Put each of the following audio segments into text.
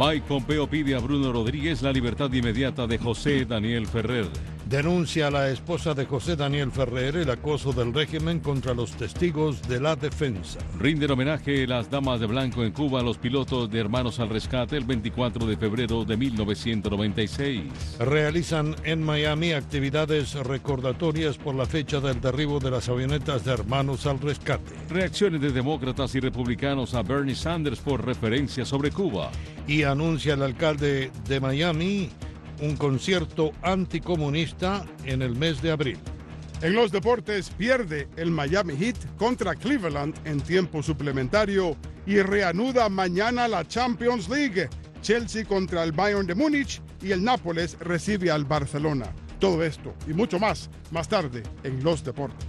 Mike Pompeo pide a Bruno Rodríguez la libertad inmediata de José Daniel Ferrer. Denuncia a la esposa de José Daniel Ferrer el acoso del régimen contra los testigos de la defensa. Rinden homenaje las damas de blanco en Cuba a los pilotos de Hermanos al Rescate el 24 de febrero de 1996. Realizan en Miami actividades recordatorias por la fecha del derribo de las avionetas de Hermanos al Rescate. Reacciones de demócratas y republicanos a Bernie Sanders por referencia sobre Cuba. Y anuncia el alcalde de Miami un concierto anticomunista en el mes de abril. En los deportes, pierde el Miami Heat contra Cleveland en tiempo suplementario y reanuda mañana la Champions League. Chelsea contra el Bayern de Múnich y el Nápoles recibe al Barcelona. Todo esto y mucho más tarde en los deportes.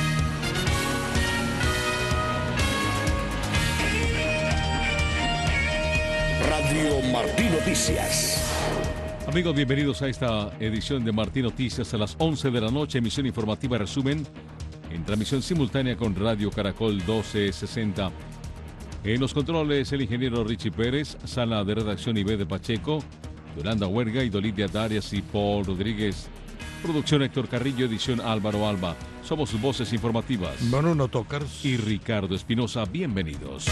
Radio Martí Noticias. Amigos, bienvenidos a esta edición de Martí Noticias a las 11 de la noche, emisión informativa resumen en transmisión simultánea con Radio Caracol 1260. En los controles el ingeniero Richie Pérez, sala de redacción Ibe de Pacheco, Yolanda Huerga y Dolidia Darias y Paul Rodríguez. Producción Héctor Carrillo, edición Álvaro Alba. Somos sus voces informativas. Bruno Tocars y Ricardo Espinosa, bienvenidos.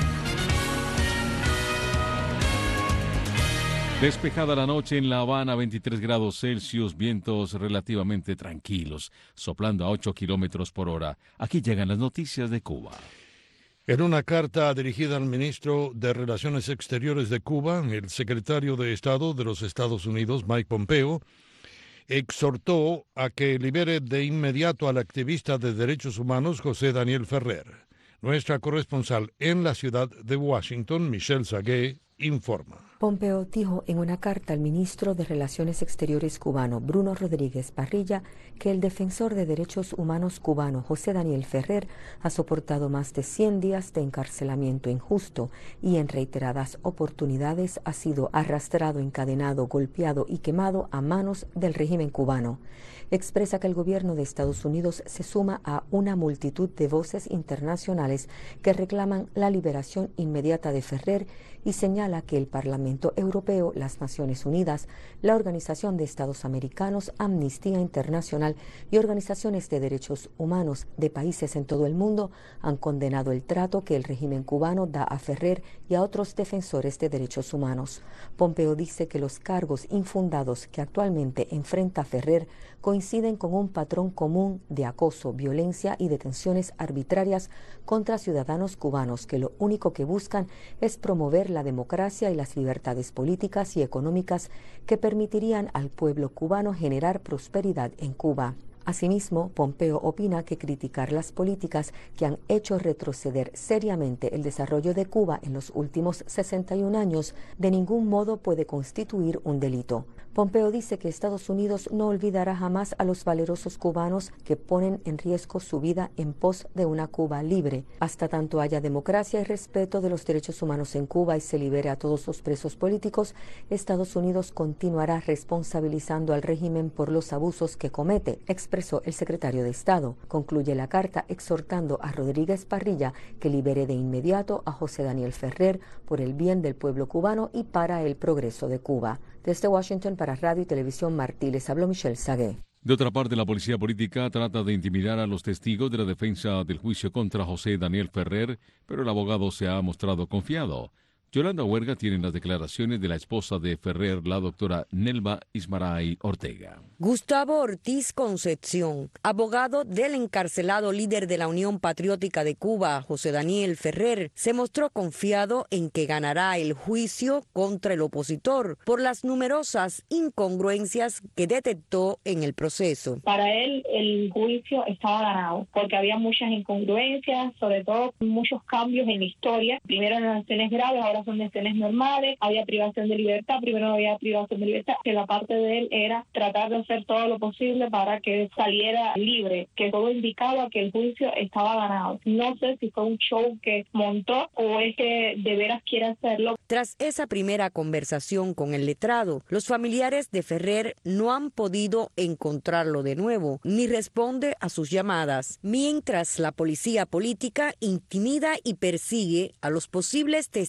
Despejada la noche en La Habana, 23 grados Celsius, vientos relativamente tranquilos, soplando a 8 kilómetros por hora. Aquí llegan las noticias de Cuba. En una carta dirigida al ministro de Relaciones Exteriores de Cuba, el secretario de Estado de los Estados Unidos, Mike Pompeo, exhortó a que libere de inmediato al activista de derechos humanos José Daniel Ferrer. Nuestra corresponsal en la ciudad de Washington, Michelle Sagué, informa. Pompeo dijo en una carta al ministro de Relaciones Exteriores cubano, Bruno Rodríguez Parrilla, que el defensor de derechos humanos cubano, José Daniel Ferrer, ha soportado más de 100 días de encarcelamiento injusto y en reiteradas oportunidades ha sido arrastrado, encadenado, golpeado y quemado a manos del régimen cubano. Expresa que el gobierno de Estados Unidos se suma a una multitud de voces internacionales que reclaman la liberación inmediata de Ferrer y señala que el Parlamento Europeo, las Naciones Unidas, la Organización de Estados Americanos, Amnistía Internacional y organizaciones de derechos humanos de países en todo el mundo han condenado el trato que el régimen cubano da a Ferrer y a otros defensores de derechos humanos. Pompeo dice que los cargos infundados que actualmente enfrenta Ferrer coinciden con un patrón común de acoso, violencia y detenciones arbitrarias contra ciudadanos cubanos que lo único que buscan es promover la democracia y las libertades políticas y económicas que permitirían al pueblo cubano generar prosperidad en Cuba. Asimismo, Pompeo opina que criticar las políticas que han hecho retroceder seriamente el desarrollo de Cuba en los últimos 61 años de ningún modo puede constituir un delito. Pompeo dice que Estados Unidos no olvidará jamás a los valerosos cubanos que ponen en riesgo su vida en pos de una Cuba libre. Hasta tanto haya democracia y respeto de los derechos humanos en Cuba y se libere a todos los presos políticos, Estados Unidos continuará responsabilizando al régimen por los abusos que comete, expresó el secretario de Estado. Concluye la carta exhortando a Rodríguez Parrilla que libere de inmediato a José Daniel Ferrer por el bien del pueblo cubano y para el progreso de Cuba. Desde Washington para Radio y Televisión Martí les habló Michelle Sagué. De otra parte, la policía política trata de intimidar a los testigos de la defensa del juicio contra José Daniel Ferrer, pero el abogado se ha mostrado confiado. Yolanda Huerga tiene las declaraciones de la esposa de Ferrer, la doctora Nelva Ismaray Ortega. Gustavo Ortiz Concepción, abogado del encarcelado líder de la Unión Patriótica de Cuba, José Daniel Ferrer, se mostró confiado en que ganará el juicio contra el opositor por las numerosas incongruencias que detectó en el proceso. Para él el juicio estaba ganado porque había muchas incongruencias, sobre todo muchos cambios en la historia. Primero en las acciones graves, ahora son detenciones normales, había privación de libertad, primero no había privación de libertad, que la parte de él era tratar de hacer todo lo posible para que saliera libre, que todo indicaba que el juicio estaba ganado. No sé si fue un show que montó o es que de veras quiere hacerlo. Tras esa primera conversación con el letrado, los familiares de Ferrer no han podido encontrarlo de nuevo, ni responde a sus llamadas, mientras la policía política intimida y persigue a los posibles testigos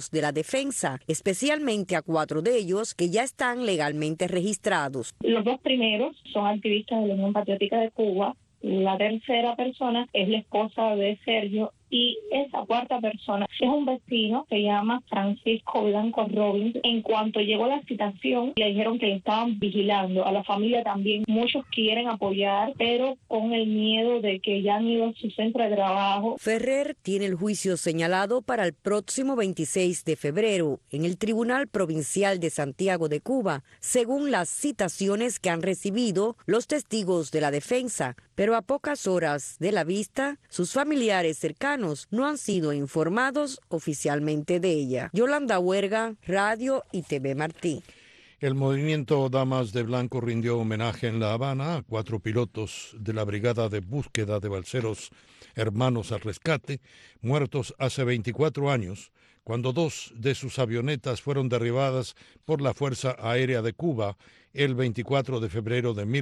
testigos de la defensa, especialmente a 4 de ellos que ya están legalmente registrados. Los 2 primeros son activistas de la Unión Patriótica de Cuba. La tercera persona es la esposa de Sergio y esa 4ª persona es un vecino, se llama Francisco Blanco Robbins. En cuanto llegó la citación, le dijeron que le estaban vigilando. A la familia también, muchos quieren apoyar, pero con el miedo de que ya han ido a su centro de trabajo. Ferrer tiene el juicio señalado para el próximo 26 de febrero en el Tribunal Provincial de Santiago de Cuba, según las citaciones que han recibido los testigos de la defensa. Pero a pocas horas de la vista, sus familiares cercanos no han sido informados oficialmente de ella. Yolanda Huerga, Radio y TV Martí. El movimiento Damas de Blanco rindió homenaje en La Habana a 4 pilotos de la Brigada de Búsqueda de Balseros Hermanos al Rescate, muertos hace 24 años, cuando 2 de sus avionetas fueron derribadas por la Fuerza Aérea de Cuba el 24 de febrero de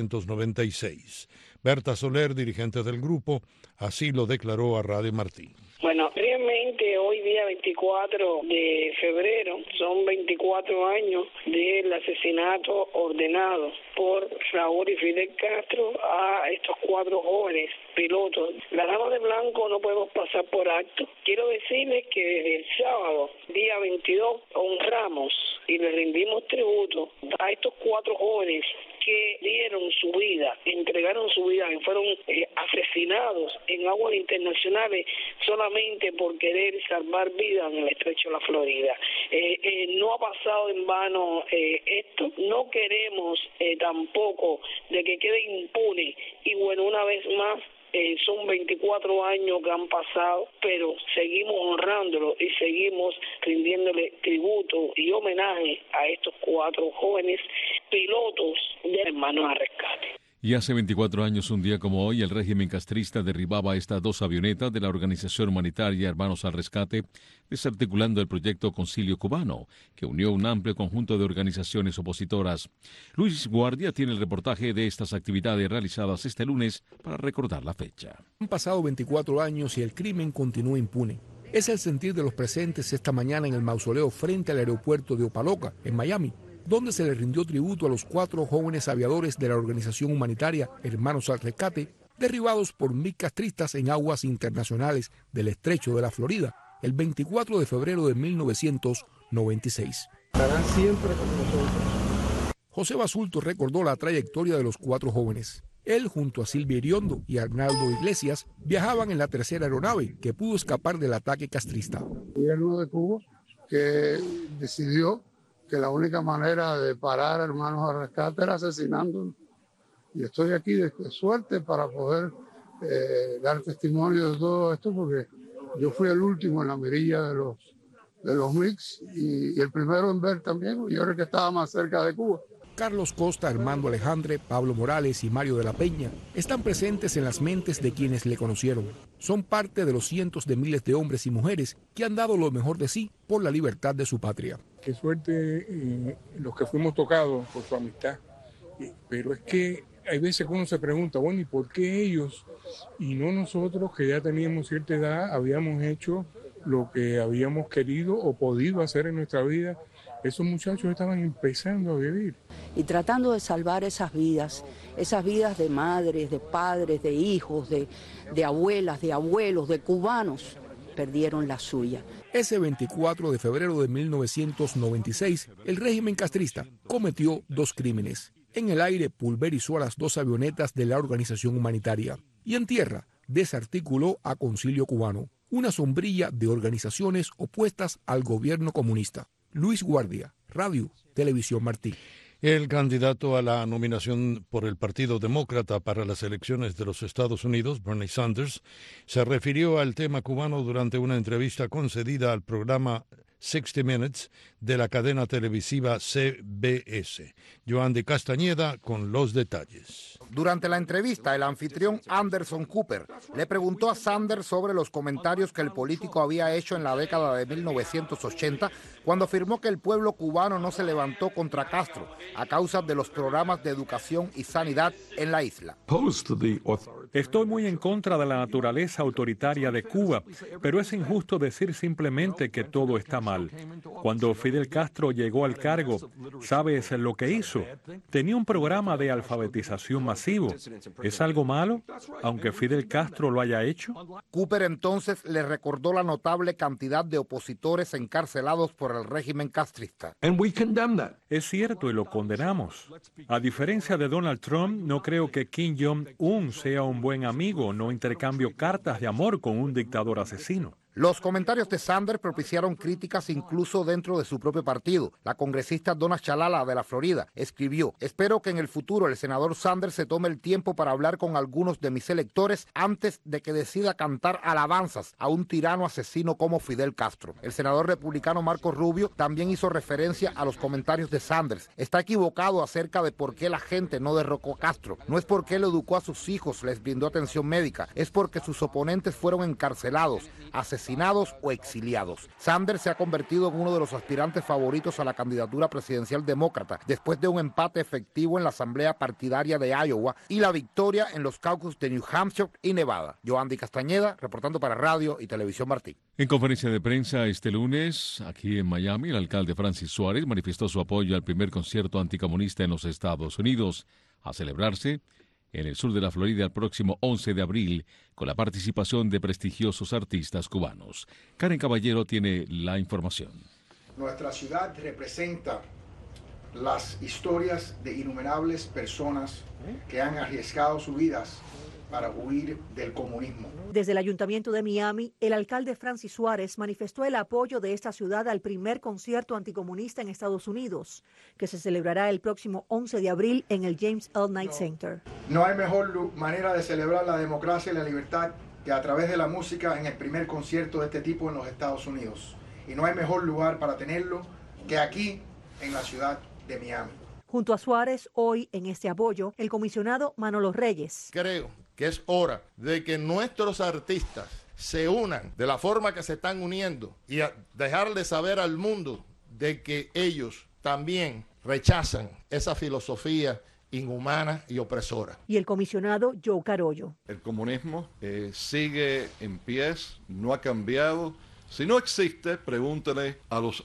1996. Berta Soler, dirigente del grupo, así lo declaró a Radio Martí. Bueno, realmente hoy día 24 de febrero son 24 años del asesinato ordenado por Raúl y Fidel Castro a estos 4 jóvenes pilotos. Las Damas de Blanco no podemos pasar por alto. Quiero decirles que desde el sábado, día 22, honramos y le rendimos tributo a estos 4 jóvenes que dieron su vida, entregaron su vida, que fueron asesinados en aguas internacionales solamente por querer salvar vidas en el estrecho de la Florida. No ha pasado en vano esto, no queremos tampoco de que quede impune, y bueno, una vez más, son 24 años que han pasado, pero seguimos honrándolo y seguimos rindiéndole tributo y homenaje a estos 4 jóvenes pilotos de Hermanos al Rescate. Y hace 24 años, un día como hoy, el régimen castrista derribaba estas 2 avionetas de la organización humanitaria Hermanos al Rescate, desarticulando el proyecto Concilio Cubano, que unió un amplio conjunto de organizaciones opositoras. Luis Guardia tiene el reportaje de estas actividades realizadas este lunes para recordar la fecha. Han pasado 24 años y el crimen continúa impune. Es el sentir de los presentes esta mañana en el mausoleo frente al aeropuerto de Opa-locka, en Miami, donde se le rindió tributo a los 4 jóvenes aviadores de la organización humanitaria Hermanos al Rescate, derribados por castristas en aguas internacionales del estrecho de la Florida, el 24 de febrero de 1996. Estarán siempre con nosotros. José Basulto recordó la trayectoria de los 4 jóvenes. Él, junto a Silvia Iriondo y Arnaldo Iglesias, viajaban en la tercera aeronave que pudo escapar del ataque castrista. El gobierno de Cuba que decidió que la única manera de parar a Hermanos al Rescate era asesinándolos. Y estoy aquí de suerte para poder dar testimonio de todo esto, porque yo fui el último en la mirilla de los MiGs y el primero en ver también, yo era el que estaba más cerca de Cuba. Carlos Costa, Armando Alejandre, Pablo Morales y Mario de la Peña están presentes en las mentes de quienes le conocieron. Son parte de los cientos de miles de hombres y mujeres que han dado lo mejor de sí por la libertad de su patria. Qué suerte los que fuimos tocados por su amistad. Pero es que hay veces que uno se pregunta, bueno, ¿y por qué ellos y no nosotros, que ya teníamos cierta edad, habíamos hecho lo que habíamos querido o podido hacer en nuestra vida? Esos muchachos estaban empezando a vivir. Y tratando de salvar esas vidas de madres, de padres, de hijos, de abuelas, de abuelos, de cubanos, perdieron la suya. Ese 24 de febrero de 1996, el régimen castrista cometió 2 crímenes. En el aire pulverizó a las 2 avionetas de la organización humanitaria y en tierra desarticuló a Concilio Cubano, una sombrilla de organizaciones opuestas al gobierno comunista. Luis Guardia, Radio, Televisión Martí. El candidato a la nominación por el Partido Demócrata para las elecciones de los Estados Unidos, Bernie Sanders, se refirió al tema cubano durante una entrevista concedida al programa 60 Minutes de la cadena televisiva CBS. Joandy Castañeda con los detalles. Durante la entrevista, el anfitrión Anderson Cooper le preguntó a Sanders sobre los comentarios que el político había hecho en la década de 1980, cuando afirmó que el pueblo cubano no se levantó contra Castro a causa de los programas de educación y sanidad en la isla. Estoy muy en contra de la naturaleza autoritaria de Cuba, pero es injusto decir simplemente que todo está mal. Cuando Fidel Castro llegó al cargo, ¿sabes lo que hizo? Tenía un programa de alfabetización masivo. ¿Es algo malo, aunque Fidel Castro lo haya hecho? Cooper entonces le recordó la notable cantidad de opositores encarcelados por el régimen castrista. Es cierto y lo condenamos. A diferencia de Donald Trump, no creo que Kim Jong-un sea un buen amigo, no intercambio cartas de amor con un dictador asesino. Los comentarios de Sanders propiciaron críticas incluso dentro de su propio partido. La congresista Donna Chalala de la Florida escribió: espero que en el futuro el senador Sanders se tome el tiempo para hablar con algunos de mis electores antes de que decida cantar alabanzas a un tirano asesino como Fidel Castro. El senador republicano Marco Rubio también hizo referencia a los comentarios de Sanders. Está equivocado acerca de por qué la gente no derrocó a Castro. No es porque él educó a sus hijos, les brindó atención médica, es porque sus oponentes fueron encarcelados, asesinados o exiliados. Sanders se ha convertido en uno de los aspirantes favoritos a la candidatura presidencial demócrata después de un empate efectivo en la asamblea partidaria de Iowa y la victoria en los caucus de New Hampshire y Nevada. Yoandy Castañeda, reportando para Radio y Televisión Martí. En conferencia de prensa este lunes, aquí en Miami, el alcalde Francis Suárez manifestó su apoyo al primer concierto anticomunista en los Estados Unidos, a celebrarse en el sur de la Florida el próximo 11 de abril, con la participación de prestigiosos artistas cubanos. Karen Caballero tiene la información. Nuestra ciudad representa las historias de innumerables personas que han arriesgado sus vidas para huir del comunismo. Desde el Ayuntamiento de Miami, el alcalde Francis Suárez manifestó el apoyo de esta ciudad al primer concierto anticomunista en Estados Unidos, que se celebrará el próximo 11 de abril en el James L. Knight Center. No hay mejor manera de celebrar la democracia y la libertad que a través de la música en el primer concierto de este tipo en los Estados Unidos. Y no hay mejor lugar para tenerlo que aquí, en la ciudad de Miami. Junto a Suárez, hoy en este apoyo, el comisionado Manolo Reyes. Creo que es hora de que nuestros artistas se unan de la forma que se están uniendo y a dejarle saber al mundo de que ellos también rechazan esa filosofía inhumana y opresora. Y el comisionado Joe Carollo. El comunismo sigue en pie, no ha cambiado. Si no existe, pregúntale a los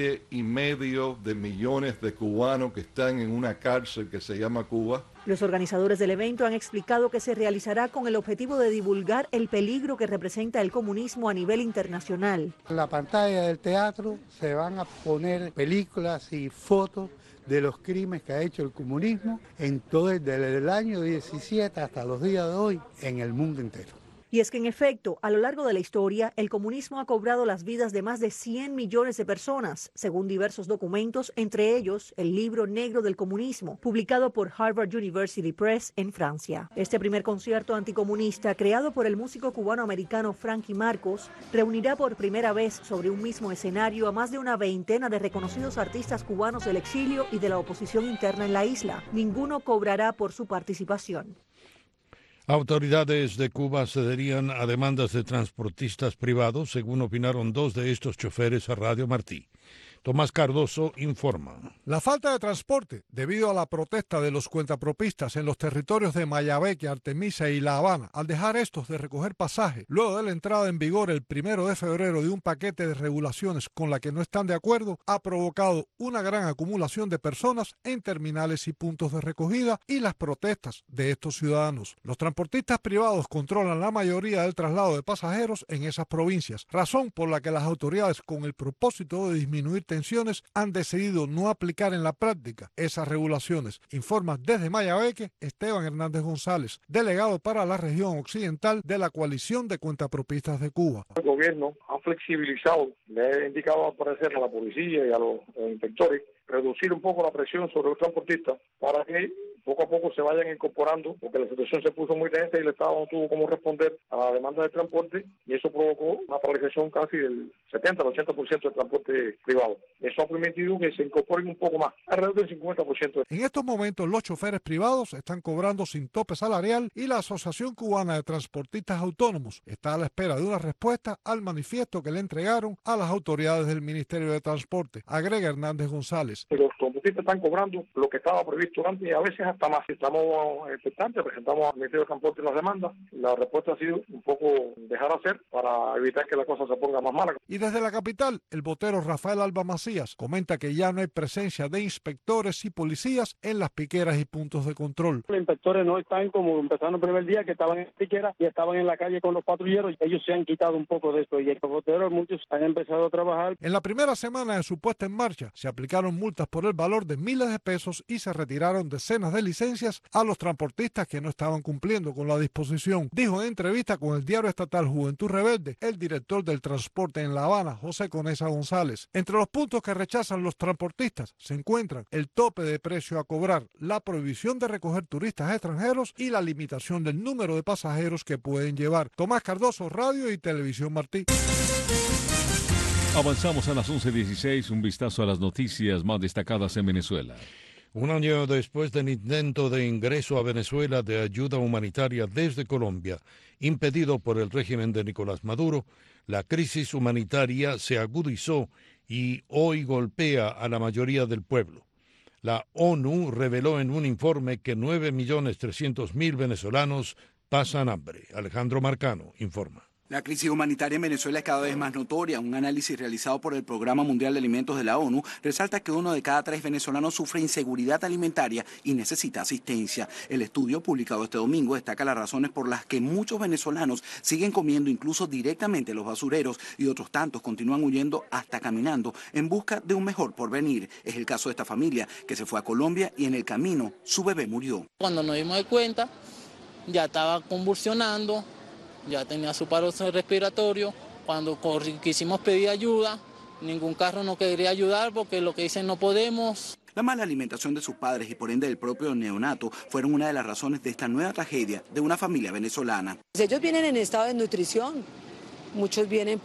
11,5 millones de cubanos que están en una cárcel que se llama Cuba. Los organizadores del evento han explicado que se realizará con el objetivo de divulgar el peligro que representa el comunismo a nivel internacional. En la pantalla del teatro se van a poner películas y fotos de los crímenes que ha hecho el comunismo desde el año 17 hasta los días de hoy en el mundo entero. Y es que en efecto, a lo largo de la historia, el comunismo ha cobrado las vidas de más de 100 millones de personas, según diversos documentos, entre ellos el Libro Negro del Comunismo, publicado por Harvard University Press en Francia. Este primer concierto anticomunista, creado por el músico cubano-americano Frankie Marcos, reunirá por primera vez sobre un mismo escenario a más de una veintena de reconocidos artistas cubanos del exilio y de la oposición interna en la isla. Ninguno cobrará por su participación. Autoridades de Cuba cederían a demandas de transportistas privados, según opinaron dos de estos choferes a Radio Martí. Tomás Cardoso informa. La falta de transporte, debido a la protesta de los cuentapropistas en los territorios de Mayabeque, Artemisa y La Habana, al dejar estos de recoger pasaje, luego de la entrada en vigor el 1 de febrero de un paquete de regulaciones con la que no están de acuerdo, ha provocado una gran acumulación de personas en terminales y puntos de recogida y las protestas de estos ciudadanos. Los transportistas privados controlan la mayoría del traslado de pasajeros en esas provincias, razón por la que las autoridades, con el propósito de disminuir tensiones, han decidido no aplicar en la práctica esas regulaciones. Informa desde Mayabeque Esteban Hernández González, delegado para la región occidental de la Coalición de Cuentapropistas de Cuba. El gobierno ha flexibilizado, le ha indicado al parecer a la policía y a los inspectores reducir un poco la presión sobre los transportistas para que poco a poco se vayan incorporando, porque la situación se puso muy tensa y el Estado no tuvo cómo responder a la demanda de transporte y eso provocó una paralización casi del 70 al 80% del transporte privado. Eso ha permitido que se incorporen un poco más, alrededor del 50%. En estos momentos los choferes privados están cobrando sin tope salarial y la Asociación Cubana de Transportistas Autónomos está a la espera de una respuesta al manifiesto que le entregaron a las autoridades del Ministerio de Transporte. Agrega Hernández González. Los transportistas están cobrando lo que estaba previsto antes y a veces hasta hasta más. Estamos expectantes, presentamos al Ministerio de Transporte las demandas. La respuesta ha sido un poco dejar hacer para evitar que la cosa se ponga más mala. Y desde la capital, el vocero Rafael Alba Macías comenta que ya no hay presencia de inspectores y policías en las piqueras y puntos de control. Los inspectores no están como empezaron el primer día, que estaban en piqueras y estaban en la calle con los patrulleros. Ellos se han quitado un poco de esto y los boteros muchos han empezado a trabajar. En la primera semana de su puesta en marcha se aplicaron multas por el valor de miles de pesos y se retiraron decenas de licencias a los transportistas que no estaban cumpliendo con la disposición. Dijo en entrevista con el diario estatal Juventud Rebelde el director del transporte en La Habana, José Conesa González. Entre los puntos que rechazan los transportistas se encuentran el tope de precio a cobrar, la prohibición de recoger turistas extranjeros y la limitación del número de pasajeros que pueden llevar. Tomás Cardoso, Radio y Televisión Martí. Avanzamos a las 11:16, un vistazo a las noticias más destacadas en Venezuela. Un año después del intento de ingreso a Venezuela de ayuda humanitaria desde Colombia, impedido por el régimen de Nicolás Maduro, la crisis humanitaria se agudizó y hoy golpea a la mayoría del pueblo. La ONU reveló en un informe que 9.300.000 venezolanos pasan hambre. Alejandro Marcano informa. La crisis humanitaria en Venezuela es cada vez más notoria. Un análisis realizado por el Programa Mundial de Alimentos de la ONU resalta que 1 de cada 3 venezolanos sufre inseguridad alimentaria y necesita asistencia. El estudio, publicado este domingo, destaca las razones por las que muchos venezolanos siguen comiendo incluso directamente los basureros y otros tantos continúan huyendo hasta caminando en busca de un mejor porvenir. Es el caso de esta familia que se fue a Colombia y en el camino su bebé murió. Cuando nos dimos cuenta, ya estaba convulsionando. Ya tenía su paro respiratorio. Cuando quisimos pedir ayuda, ningún carro nos quería ayudar porque lo que dicen no podemos. La mala alimentación de sus padres y por ende del propio neonato fueron una de las razones de esta nueva tragedia de una familia venezolana. Ellos vienen en estado de nutrición, muchos vienen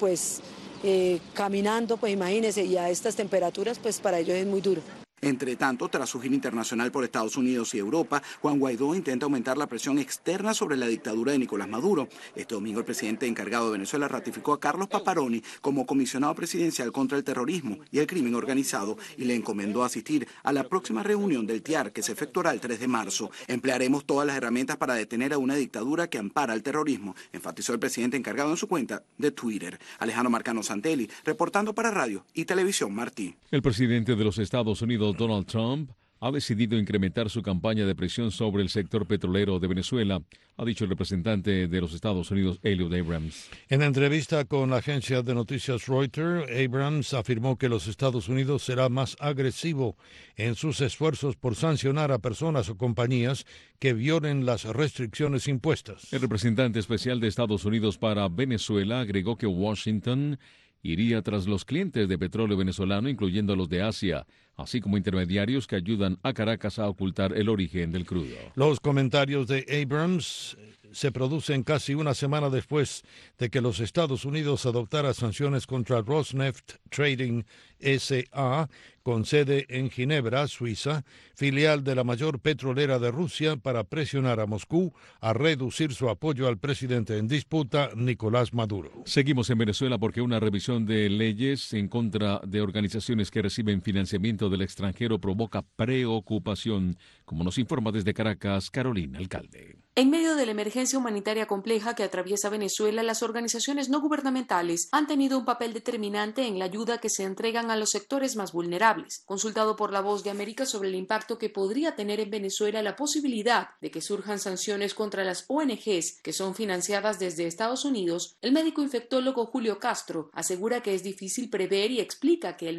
caminando, pues imagínense, y a estas temperaturas pues para ellos es muy duro. Entre tanto, tras su gira internacional por Estados Unidos y Europa, Juan Guaidó intenta aumentar la presión externa sobre la dictadura de Nicolás Maduro. Este domingo el presidente encargado de Venezuela ratificó a Carlos Paparoni como comisionado presidencial contra el terrorismo y el crimen organizado y le encomendó asistir a la próxima reunión del TIAR que se efectuará el 3 de marzo. Emplearemos todas las herramientas para detener a una dictadura que ampara el terrorismo, enfatizó el presidente encargado en su cuenta de Twitter. Alejandro Marcano Santelli, reportando para Radio y Televisión Martí. El presidente de los Estados Unidos, Donald Trump, ha decidido incrementar su campaña de presión sobre el sector petrolero de Venezuela, ha dicho el representante de los Estados Unidos, Elliot Abrams. En entrevista con la agencia de noticias Reuters, Abrams afirmó que los Estados Unidos será más agresivo en sus esfuerzos por sancionar a personas o compañías que violen las restricciones impuestas. El representante especial de Estados Unidos para Venezuela agregó que Washington iría tras los clientes de petróleo venezolano, incluyendo los de Asia, así como intermediarios que ayudan a Caracas a ocultar el origen del crudo. Los comentarios de Abrams se producen casi una semana después de que los Estados Unidos adoptara sanciones contra Rosneft Trading S.A., con sede en Ginebra, Suiza, filial de la mayor petrolera de Rusia, para presionar a Moscú a reducir su apoyo al presidente en disputa, Nicolás Maduro. Seguimos en Venezuela porque una revisión de leyes en contra de organizaciones que reciben financiamiento del extranjero provoca preocupación, como nos informa desde Caracas, Carolina Alcalde. En medio de la emergencia humanitaria compleja que atraviesa Venezuela, las organizaciones no gubernamentales han tenido un papel determinante en la ayuda que se entregan a los sectores más vulnerables. Consultado por La Voz de América sobre el impacto que podría tener en Venezuela la posibilidad de que surjan sanciones contra las ONGs que son financiadas desde Estados Unidos, el médico infectólogo Julio Castro asegura que es difícil prever y explica que el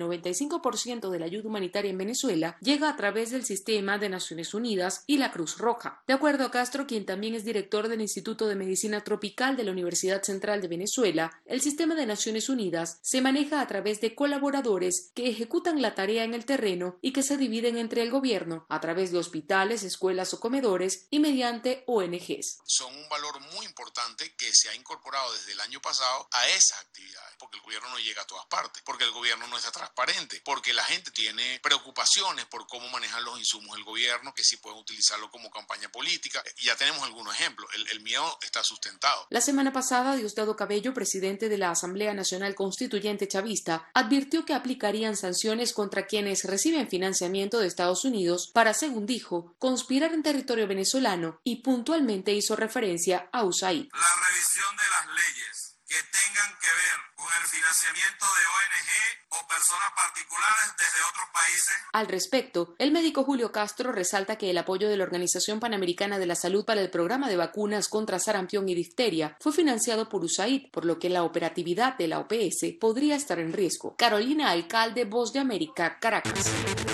95% de la ayuda humanitaria en Venezuela llega a través del sistema de Naciones Unidas y la Cruz Roja. De acuerdo a Castro, quien también es director del Instituto de Medicina Tropical de la Universidad Central de Venezuela, el sistema de Naciones Unidas se maneja a través de colaboradores que ejecutan la tarea en el terreno y que se dividen entre el gobierno a través de hospitales, escuelas o comedores y mediante ONGs. Son un valor muy importante que se ha incorporado desde el año pasado a esas actividades, porque el gobierno no llega a todas partes, porque el gobierno no está transparente, porque la gente tiene preocupaciones por cómo manejan los insumos del gobierno, que si pueden utilizarlo como campaña política. Ya tenemos tenemos algunos ejemplos. El miedo está sustentado. La semana pasada, Diosdado Cabello, presidente de la Asamblea Nacional Constituyente Chavista, advirtió que aplicarían sanciones contra quienes reciben financiamiento de Estados Unidos para, según dijo, conspirar en territorio venezolano, y puntualmente hizo referencia a USAID. La revisión de las leyes que tengan que ver con el financiamiento de ONG o personas particulares desde otros países. Al respecto, el médico Julio Castro resalta que el apoyo de la Organización Panamericana de la Salud para el programa de vacunas contra sarampión y difteria fue financiado por USAID, por lo que la operatividad de la OPS podría estar en riesgo. Carolina Alcalde, Voz de América, Caracas.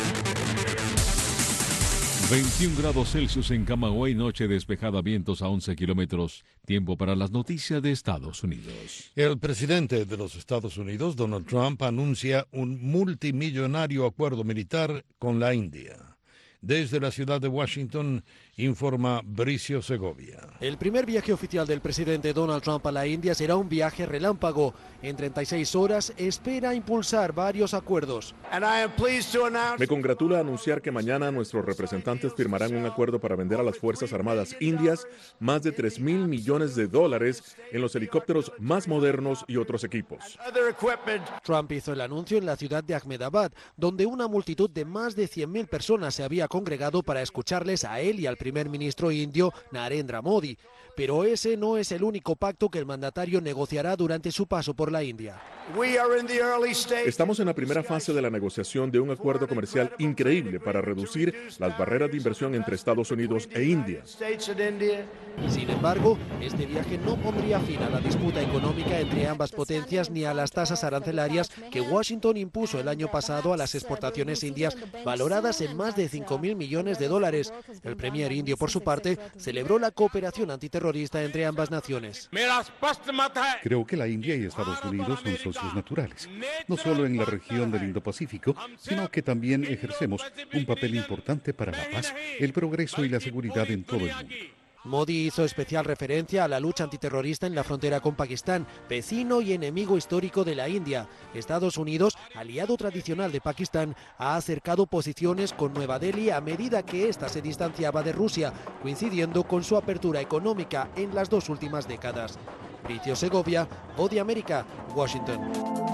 21 grados Celsius en Camagüey, noche despejada, vientos a 11 kilómetros. Tiempo para las noticias de Estados Unidos. El presidente de los Estados Unidos, Donald Trump, anuncia un multimillonario acuerdo militar con la India. Desde la ciudad de Washington, informa Bricio Segovia. El primer viaje oficial del presidente Donald Trump a la India será un viaje relámpago. En 36 horas espera impulsar varios acuerdos. Me congratula anunciar que mañana nuestros representantes firmarán un acuerdo para vender a las Fuerzas Armadas indias más de $3,000 millones en los helicópteros más modernos y otros equipos. Trump hizo el anuncio en la ciudad de Ahmedabad, donde una multitud de más de 100.000 personas se había congregado para escucharles a él y al primer ministro indio Narendra Modi. Pero ese no es el único pacto que el mandatario negociará durante su paso por la India. Estamos en la primera fase de la negociación de un acuerdo comercial increíble para reducir las barreras de inversión entre Estados Unidos e India. Sin embargo, este viaje no pondría fin a la disputa económica entre ambas potencias ni a las tasas arancelarias que Washington impuso el año pasado a las exportaciones indias, valoradas en más de $5,000 millones. El premier indio, por su parte, celebró la cooperación antiterrorista entre ambas naciones. Creo que la India y Estados Unidos son socios naturales, no solo en la región del Indo-Pacífico, sino que también ejercemos un papel importante para la paz, el progreso y la seguridad en todo el mundo. Modi hizo especial referencia a la lucha antiterrorista en la frontera con Pakistán, vecino y enemigo histórico de la India. Estados Unidos, aliado tradicional de Pakistán, ha acercado posiciones con Nueva Delhi a medida que ésta se distanciaba de Rusia, coincidiendo con su apertura económica en las 2 últimas décadas. Bricio Segovia, Voz de América, Washington.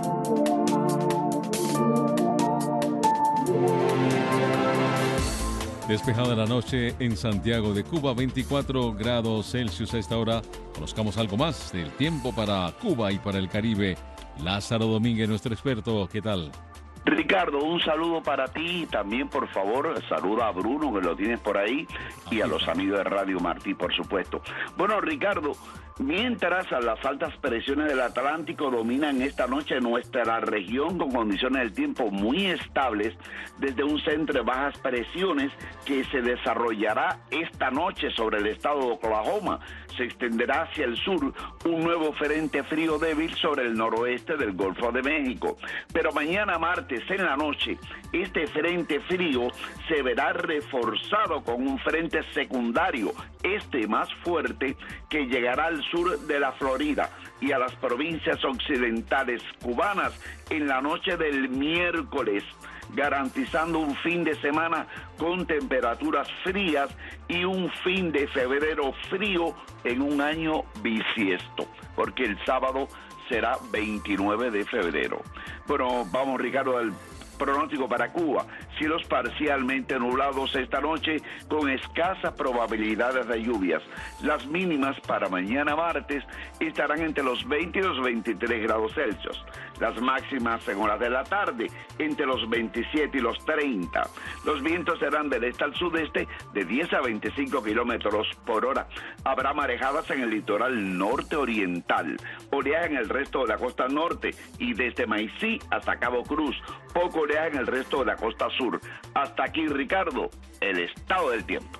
Despejada la noche en Santiago de Cuba, 24 grados Celsius a esta hora. Conozcamos algo más del tiempo para Cuba y para el Caribe. Lázaro Domínguez, nuestro experto, ¿qué tal? Ricardo, un saludo para ti y también, por favor, saluda a Bruno, que lo tienes por ahí, y a los amigos de Radio Martí, por supuesto. Bueno, Ricardo, mientras las altas presiones del Atlántico dominan esta noche nuestra región con condiciones del tiempo muy estables, desde un centro de bajas presiones que se desarrollará esta noche sobre el estado de Oklahoma, se extenderá hacia el sur un nuevo frente frío débil sobre el noroeste del Golfo de México. Pero mañana martes en la noche, este frente frío se verá reforzado con un frente secundario, más fuerte, que llegará al sur de la Florida y a las provincias occidentales cubanas en la noche del miércoles, garantizando un fin de semana con temperaturas frías y un fin de febrero frío en un año bisiesto, porque el sábado será 29 de febrero. Bueno, vamos, Ricardo, al pronóstico para Cuba. Cielos parcialmente nublados esta noche con escasas probabilidades de lluvias. Las mínimas para mañana martes estarán entre los 20 y los 23 grados Celsius. Las máximas en horas de la tarde entre los 27 y los 30. Los vientos serán del este al sudeste de 10 a 25 kilómetros por hora. Habrá marejadas en el litoral norte oriental, oleaje en el resto de la costa norte y desde Maicí hasta Cabo Cruz. Poco oleaje en el resto de la costa sur. Hasta aquí, Ricardo, el estado del tiempo.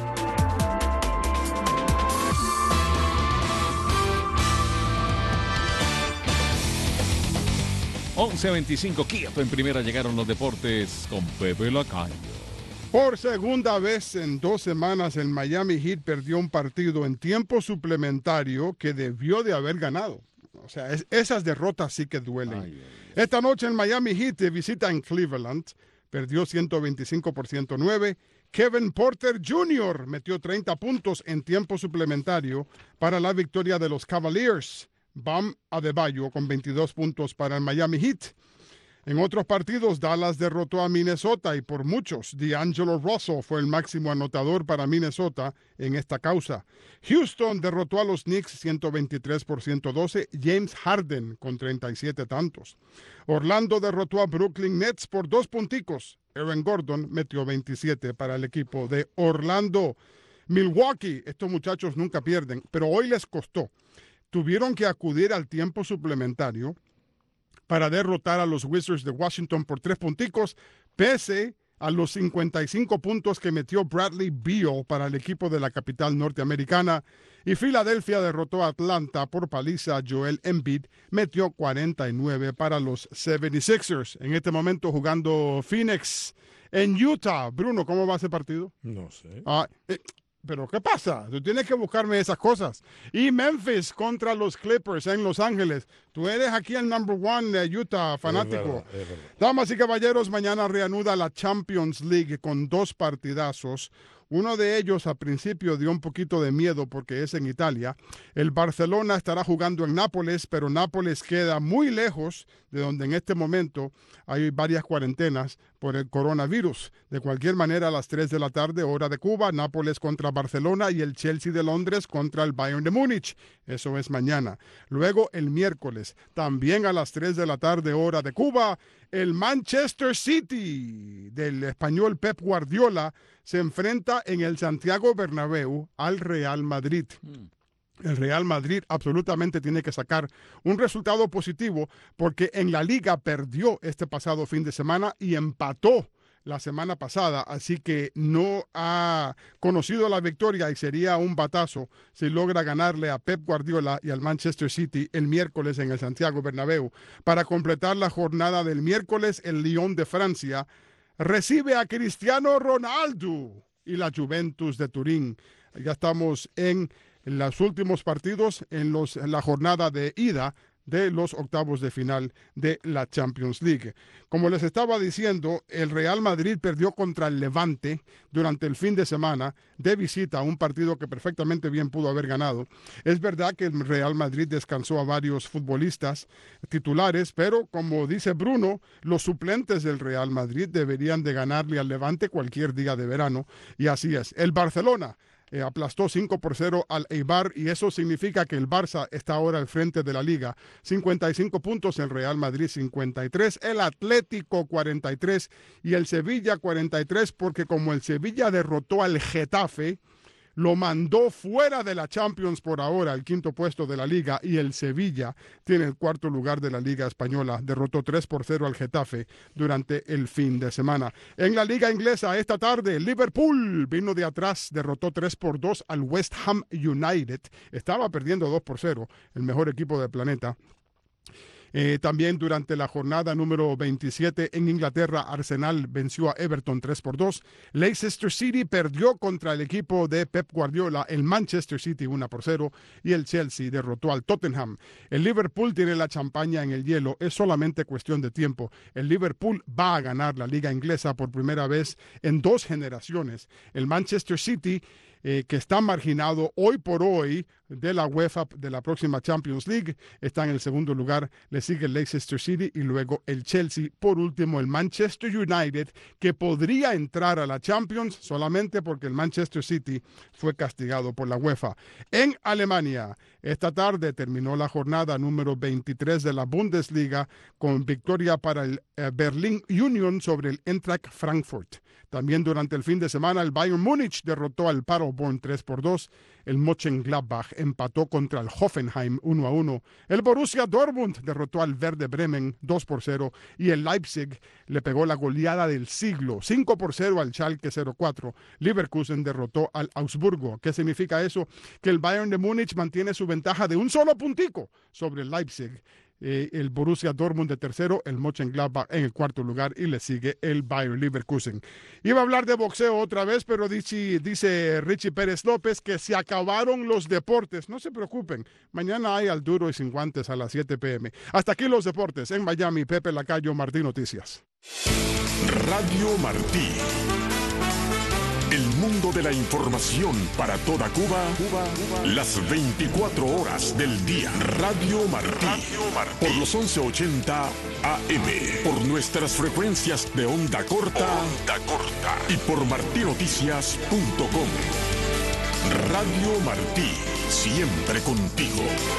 (11:25) quieto en primera, llegaron los deportes con Pepe Lacayo. Por segunda vez en 2 semanas, el Miami Heat perdió un partido en tiempo suplementario que debió de haber ganado. O sea, esas derrotas sí que duelen. Esta noche el Miami Heat visita en Cleveland, perdió 125 por 109. Kevin Porter Jr. metió 30 puntos en tiempo suplementario para la victoria de los Cavaliers. Bam Adebayo con 22 puntos para el Miami Heat. En otros partidos, Dallas derrotó a Minnesota y por muchos, D'Angelo Russell fue el máximo anotador para Minnesota en esta causa. Houston derrotó a los Knicks 123 por 112, James Harden con 37 tantos. Orlando derrotó a Brooklyn Nets por 2 punticos. Aaron Gordon metió 27 para el equipo de Orlando. Milwaukee, estos muchachos nunca pierden, pero hoy les costó. Tuvieron que acudir al tiempo suplementario para derrotar a los Wizards de Washington por 3 punticos, pese a los 55 puntos que metió Bradley Beal para el equipo de la capital norteamericana. Y Filadelfia derrotó a Atlanta por paliza. Joel Embiid metió 49 para los 76ers. En este momento jugando Phoenix en Utah. Bruno, ¿cómo va ese partido? No sé. Pero ¿qué pasa? Tú tienes que buscarme esas cosas. Y Memphis contra los Clippers en Los Ángeles. Tú eres aquí el number one de Utah, fanático. Es verdad. Damas y caballeros, mañana reanuda la Champions League con 2 partidazos. Uno de ellos a principio dio un poquito de miedo porque es en Italia. El Barcelona estará jugando en Nápoles, pero Nápoles queda muy lejos de donde en este momento hay varias cuarentenas por el coronavirus. De cualquier manera, a las 3 de la tarde, hora de Cuba, Nápoles contra Barcelona y el Chelsea de Londres contra el Bayern de Múnich. Eso es mañana. Luego, el miércoles, también a las 3 de la tarde, hora de Cuba, el Manchester City del español Pep Guardiola se enfrenta en el Santiago Bernabéu al Real Madrid. El Real Madrid absolutamente tiene que sacar un resultado positivo porque en la Liga perdió este pasado fin de semana y empató la semana pasada, así que no ha conocido la victoria y sería un batazo si logra ganarle a Pep Guardiola y al Manchester City el miércoles en el Santiago Bernabéu. Para completar la jornada del miércoles, el Lyon de Francia recibe a Cristiano Ronaldo y la Juventus de Turín. Ya estamos en los últimos partidos en la jornada de ida de los octavos de final de la Champions League. Como les estaba diciendo, el Real Madrid perdió contra el Levante durante el fin de semana de visita, un partido que perfectamente bien pudo haber ganado. Es verdad que el Real Madrid descansó a varios futbolistas titulares, pero como dice Bruno, los suplentes del Real Madrid deberían de ganarle al Levante cualquier día de verano, y así es. El Barcelona aplastó 5-0 al Eibar y eso significa que el Barça está ahora al frente de la liga. 55 puntos, el Real Madrid 53, el Atlético 43 y el Sevilla 43, porque como el Sevilla derrotó al Getafe, lo mandó fuera de la Champions por ahora, el 5º puesto de la Liga, y el Sevilla tiene el 4º lugar de la Liga Española. Derrotó 3-0 al Getafe durante el fin de semana. En la Liga Inglesa, esta tarde, Liverpool vino de atrás, derrotó 3-2 al West Ham United. Estaba perdiendo 2-0, el mejor equipo del planeta. También durante la jornada número 27 en Inglaterra, Arsenal venció a Everton 3-2. Leicester City perdió contra el equipo de Pep Guardiola, el Manchester City 1-0, y el Chelsea derrotó al Tottenham. El Liverpool tiene la champaña en el hielo, es solamente cuestión de tiempo. El Liverpool va a ganar la liga inglesa por primera vez en 2 generaciones. El Manchester City, que está marginado hoy por hoy de la UEFA de la próxima Champions League, está en el 2º lugar, le sigue el Leicester City y luego el Chelsea, por último el Manchester United, que podría entrar a la Champions solamente porque el Manchester City fue castigado por la UEFA. En Alemania, esta tarde terminó la jornada número 23 de la Bundesliga con victoria para el Berlin Union sobre el Eintracht Frankfurt. También durante el fin de semana, el Bayern Múnich derrotó al Paderborn 3-2. El Mönchengladbach empató contra el Hoffenheim 1-1. El Borussia Dortmund derrotó al Werder Bremen 2-0. Y el Leipzig le pegó la goleada del siglo 5-0 al Schalke 04. Leverkusen derrotó al Augsburgo. ¿Qué significa eso? Que el Bayern de Múnich mantiene su ventaja de un solo puntico sobre el Leipzig. El Borussia Dortmund de tercero, el Mönchengladbach en el 4º lugar y le sigue el Bayer Leverkusen. Iba a hablar de boxeo otra vez, pero dice Richie Pérez López que se acabaron los deportes. No se preocupen, mañana hay al duro y sin guantes a las 7 p.m. Hasta aquí los deportes. En Miami, Pepe Lacayo, Martí Noticias. Radio Martí. mundo de la información para toda Cuba, las 24 horas del día. Radio Martí. Por los 1180 AM. Por nuestras frecuencias de onda corta. Y por martinoticias.com. Radio Martí. Siempre contigo.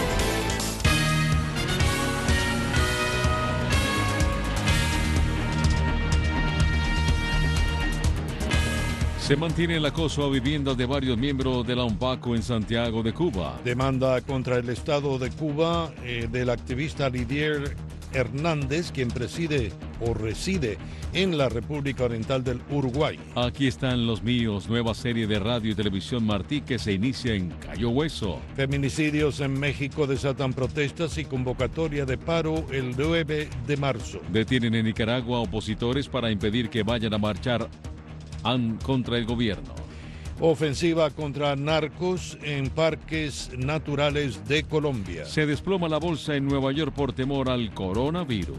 Se mantiene el acoso a viviendas de varios miembros de la UNPACU en Santiago de Cuba. Demanda contra el Estado de Cuba del activista Lidier Hernández, quien preside o reside en la República Oriental del Uruguay. Aquí están los míos, nueva serie de radio y televisión Martí que se inicia en Cayo Hueso. Feminicidios en México desatan protestas y convocatoria de paro el 9 de marzo. Detienen en Nicaragua opositores para impedir que vayan a marchar contra el gobierno. Ofensiva contra narcos en parques naturales de Colombia. Se desploma la bolsa en Nueva York por temor al coronavirus.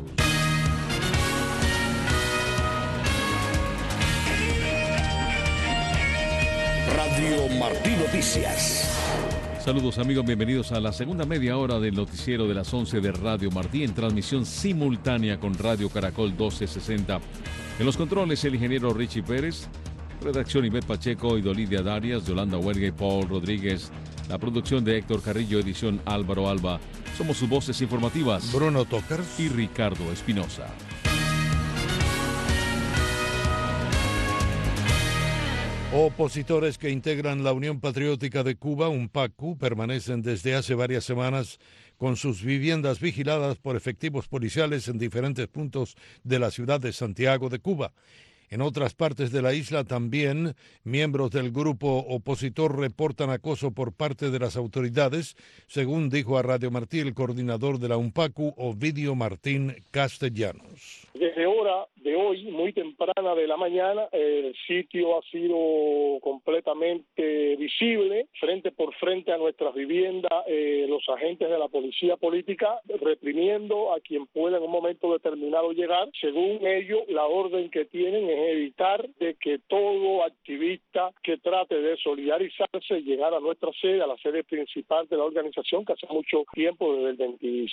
Radio Martí Noticias. Saludos amigos, bienvenidos a la segunda media hora del noticiero de las 11 de Radio Martí en transmisión simultánea con Radio Caracol 1260. En los controles el ingeniero Richie Pérez, redacción Ivette Pacheco y Dolidia Darias, Yolanda Huelga y Paul Rodríguez, la producción de Héctor Carrillo, edición Álvaro Alba. Somos sus voces informativas, Bruno Tokers y Ricardo Espinosa. Opositores que integran la Unión Patriótica de Cuba, UNPACU, permanecen desde hace varias semanas con sus viviendas vigiladas por efectivos policiales en diferentes puntos de la ciudad de Santiago de Cuba. En otras partes de la isla también, miembros del grupo opositor reportan acoso por parte de las autoridades, según dijo a Radio Martí el coordinador de la UNPACU, Ovidio Martín Castellanos. Desde hora de hoy, muy temprana de la mañana, el sitio ha sido completamente visible, frente por frente a nuestras viviendas, los agentes de la policía política reprimiendo a quien pueda en un momento determinado llegar. Según ellos, la orden que tienen es evitar de que todo activista que trate de solidarizarse llegar a nuestra sede, a la sede principal de la organización, que hace mucho tiempo, desde el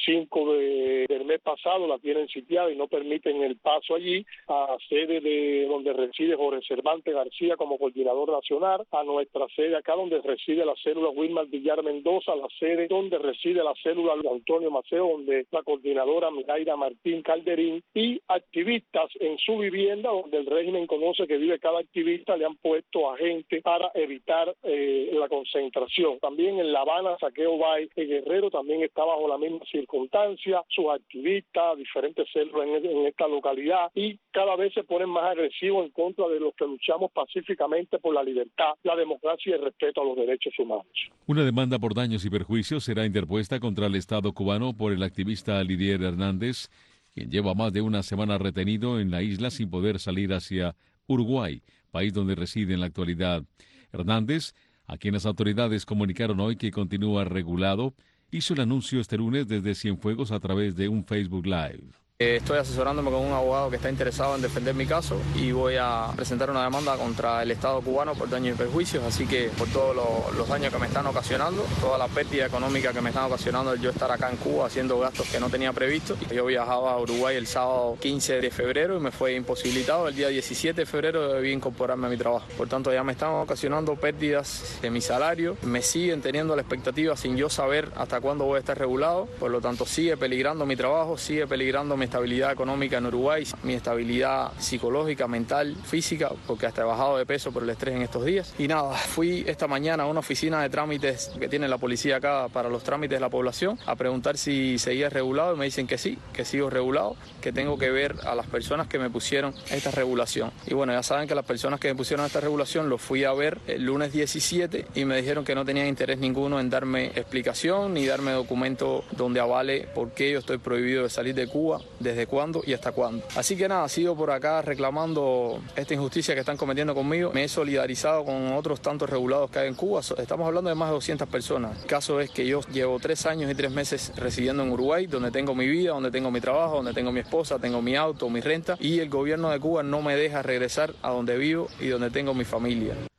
25 del mes pasado, la tienen sitiada y no permiten el paso allí, a sede de donde reside Jorge Cervantes García como coordinador nacional, a nuestra sede acá donde reside la célula Wilmar Villar Mendoza, la sede donde reside la célula Antonio Maceo, donde la coordinadora Mayra Martín Calderín, y activistas en su vivienda, donde el régimen conoce que vive cada activista, le han puesto agentes para evitar la concentración. También en La Habana, Saqueo Bay, el Guerrero también está bajo la misma circunstancia, sus activistas, diferentes células en esta localidad, y cada vez se ponen más agresivos en contra de los que luchamos pacíficamente por la libertad, la democracia y el respeto a los derechos humanos. Una demanda por daños y perjuicios será interpuesta contra el Estado cubano por el activista Lidier Hernández, quien lleva más de una semana retenido en la isla sin poder salir hacia Uruguay, país donde reside en la actualidad. Hernández, a quien las autoridades comunicaron hoy que continúa regulado, hizo el anuncio este lunes desde Cienfuegos a través de un Facebook Live. Estoy asesorándome con un abogado que está interesado en defender mi caso y voy a presentar una demanda contra el Estado cubano por daños y perjuicios, así que por todos los daños que me están ocasionando, toda la pérdida económica que me están ocasionando el yo estar acá en Cuba haciendo gastos que no tenía previsto. Yo viajaba a Uruguay el sábado 15 de febrero y me fue imposibilitado. El día 17 de febrero debí incorporarme a mi trabajo. Por tanto, ya me están ocasionando pérdidas de mi salario, me siguen teniendo la expectativa sin yo saber hasta cuándo voy a estar regulado, por lo tanto sigue peligrando mi trabajo, sigue peligrando mi estabilidad económica en Uruguay, mi estabilidad psicológica, mental, física, porque hasta he bajado de peso por el estrés en estos días. Y nada, fui esta mañana a una oficina de trámites que tiene la policía acá para los trámites de la población a preguntar si seguía regulado y me dicen que sí, que sigo regulado, que tengo que ver a las personas que me pusieron esta regulación. Y bueno, ya saben que las personas que me pusieron esta regulación los fui a ver el lunes 17 y me dijeron que no tenían interés ninguno en darme explicación ni darme documento donde avale por qué yo estoy prohibido de salir de Cuba, desde cuándo y hasta cuándo. Así que nada, sigo por acá reclamando esta injusticia que están cometiendo conmigo. Me he solidarizado con otros tantos regulados que hay en Cuba. Estamos hablando de más de 200 personas. El caso es que yo llevo 3 años y 3 meses residiendo en Uruguay, donde tengo mi vida, donde tengo mi trabajo, donde tengo mi esposa, tengo mi auto, mi renta, y el gobierno de Cuba no me deja regresar a donde vivo y donde tengo mi familia.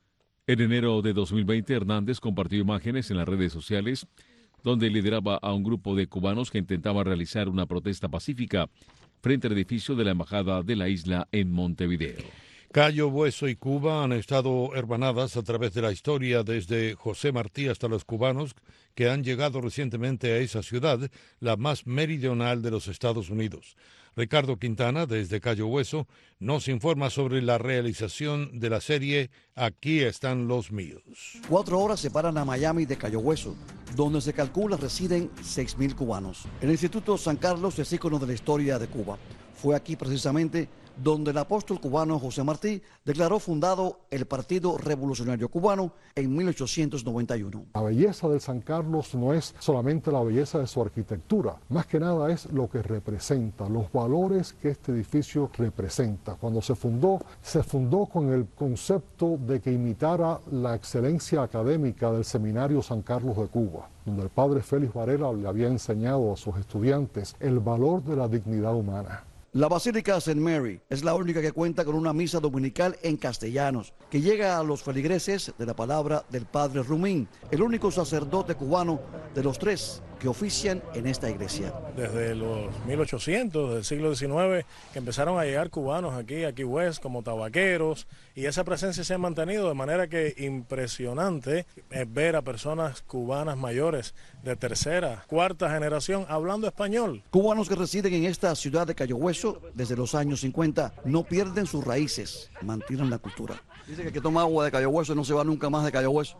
En enero de 2020, Hernández compartió imágenes en las redes sociales donde lideraba a un grupo de cubanos que intentaban realizar una protesta pacífica frente al edificio de la Embajada de la isla en Montevideo. Cayo Hueso y Cuba han estado hermanadas a través de la historia, desde José Martí hasta los cubanos que han llegado recientemente a esa ciudad, la más meridional de los Estados Unidos. Ricardo Quintana, desde Cayo Hueso, nos informa sobre la realización de la serie Aquí están los míos. 4 horas separan a Miami de Cayo Hueso, donde se calcula residen 6.000 cubanos. El Instituto San Carlos es ícono de la historia de Cuba. Fue aquí precisamente donde el apóstol cubano José Martí declaró fundado el Partido Revolucionario Cubano en 1891. La belleza del San Carlos no es solamente la belleza de su arquitectura, más que nada es lo que representa, los valores que este edificio representa. Cuando se fundó con el concepto de que imitara la excelencia académica del Seminario San Carlos de Cuba, donde el padre Félix Varela le había enseñado a sus estudiantes el valor de la dignidad humana. La Basílica St. Mary es la única que cuenta con una misa dominical en castellanos, que llega a los feligreses de la palabra del padre Rumín, el único sacerdote cubano de los 3 que ofician en esta iglesia. Desde los 1800, del siglo XIX, que empezaron a llegar cubanos aquí a Key West como tabaqueros, y esa presencia se ha mantenido de manera que impresionante ver a personas cubanas mayores de 3ª, 4ª generación hablando español. Cubanos que residen en esta ciudad de Cayo Hueso desde los años 50 no pierden sus raíces, mantienen la cultura. Dice que el que toma agua de Cayo Hueso no se va nunca más de Cayo Hueso.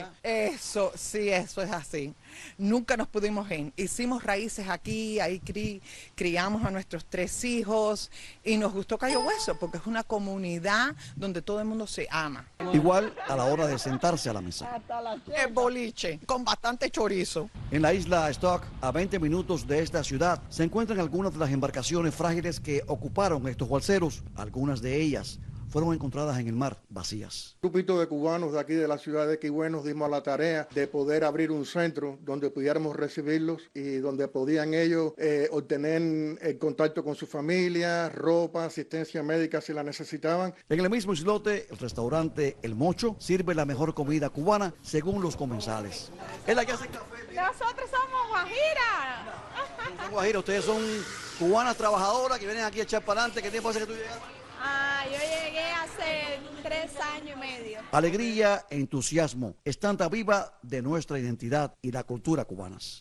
Eso, sí, eso es así. Nunca nos pudimos ir. Hicimos raíces aquí, ahí criamos a nuestros 3 hijos y nos gustó Cayo Hueso porque es una comunidad donde todo el mundo se ama. Igual a la hora de sentarse a la mesa. El boliche, con bastante chorizo. En la isla Stock, a 20 minutos de esta ciudad, se encuentran algunas de las embarcaciones frágiles que ocuparon estos balseros. Algunas de ellas fueron encontradas en el mar vacías. Un grupito de cubanos de aquí de la ciudad de Key West nos dimos a la tarea de poder abrir un centro donde pudiéramos recibirlos y donde podían ellos obtener el contacto con su familia, ropa, asistencia médica si la necesitaban. En el mismo islote, el restaurante El Mocho sirve la mejor comida cubana según los comensales. ¿Es la que hace café? Nosotros somos guajiras. Son guajiras, ustedes son cubanas trabajadoras que vienen aquí a echar para adelante. ¿Qué tiempo hace que tú llegaste? Yo llegué hace 3 años y medio. Alegría e entusiasmo, estampa viva de nuestra identidad y la cultura cubanas.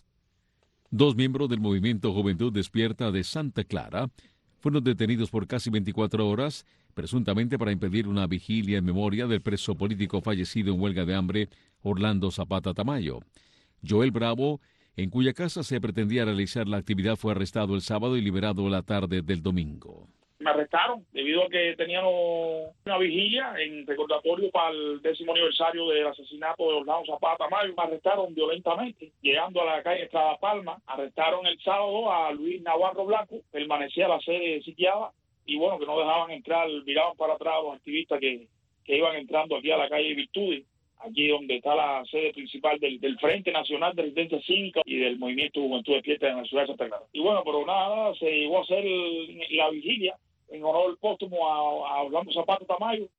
2 miembros del movimiento Juventud Despierta de Santa Clara fueron detenidos por casi 24 horas, presuntamente para impedir una vigilia en memoria del preso político fallecido en huelga de hambre, Orlando Zapata Tamayo. Joel Bravo, en cuya casa se pretendía realizar la actividad, fue arrestado el sábado y liberado la tarde del domingo. Me arrestaron debido a que teníamos una vigilia en recordatorio para el 10º aniversario del asesinato de Orlando Zapata Tamayo. Me arrestaron violentamente, llegando a la calle Estrada Palma. Arrestaron el sábado a Luis Navarro Blanco, permanecía la sede sitiada y bueno, que no dejaban entrar, miraban para atrás los activistas que iban entrando aquí a la calle Virtudes, aquí donde está la sede principal del Frente Nacional de Resistencia Cívica y del Movimiento Juventud Despierta en la ciudad de Santa Clara. Y bueno, pero nada, se llegó a hacer la vigilia en honor póstumo a Orlando Zapata Tamayo.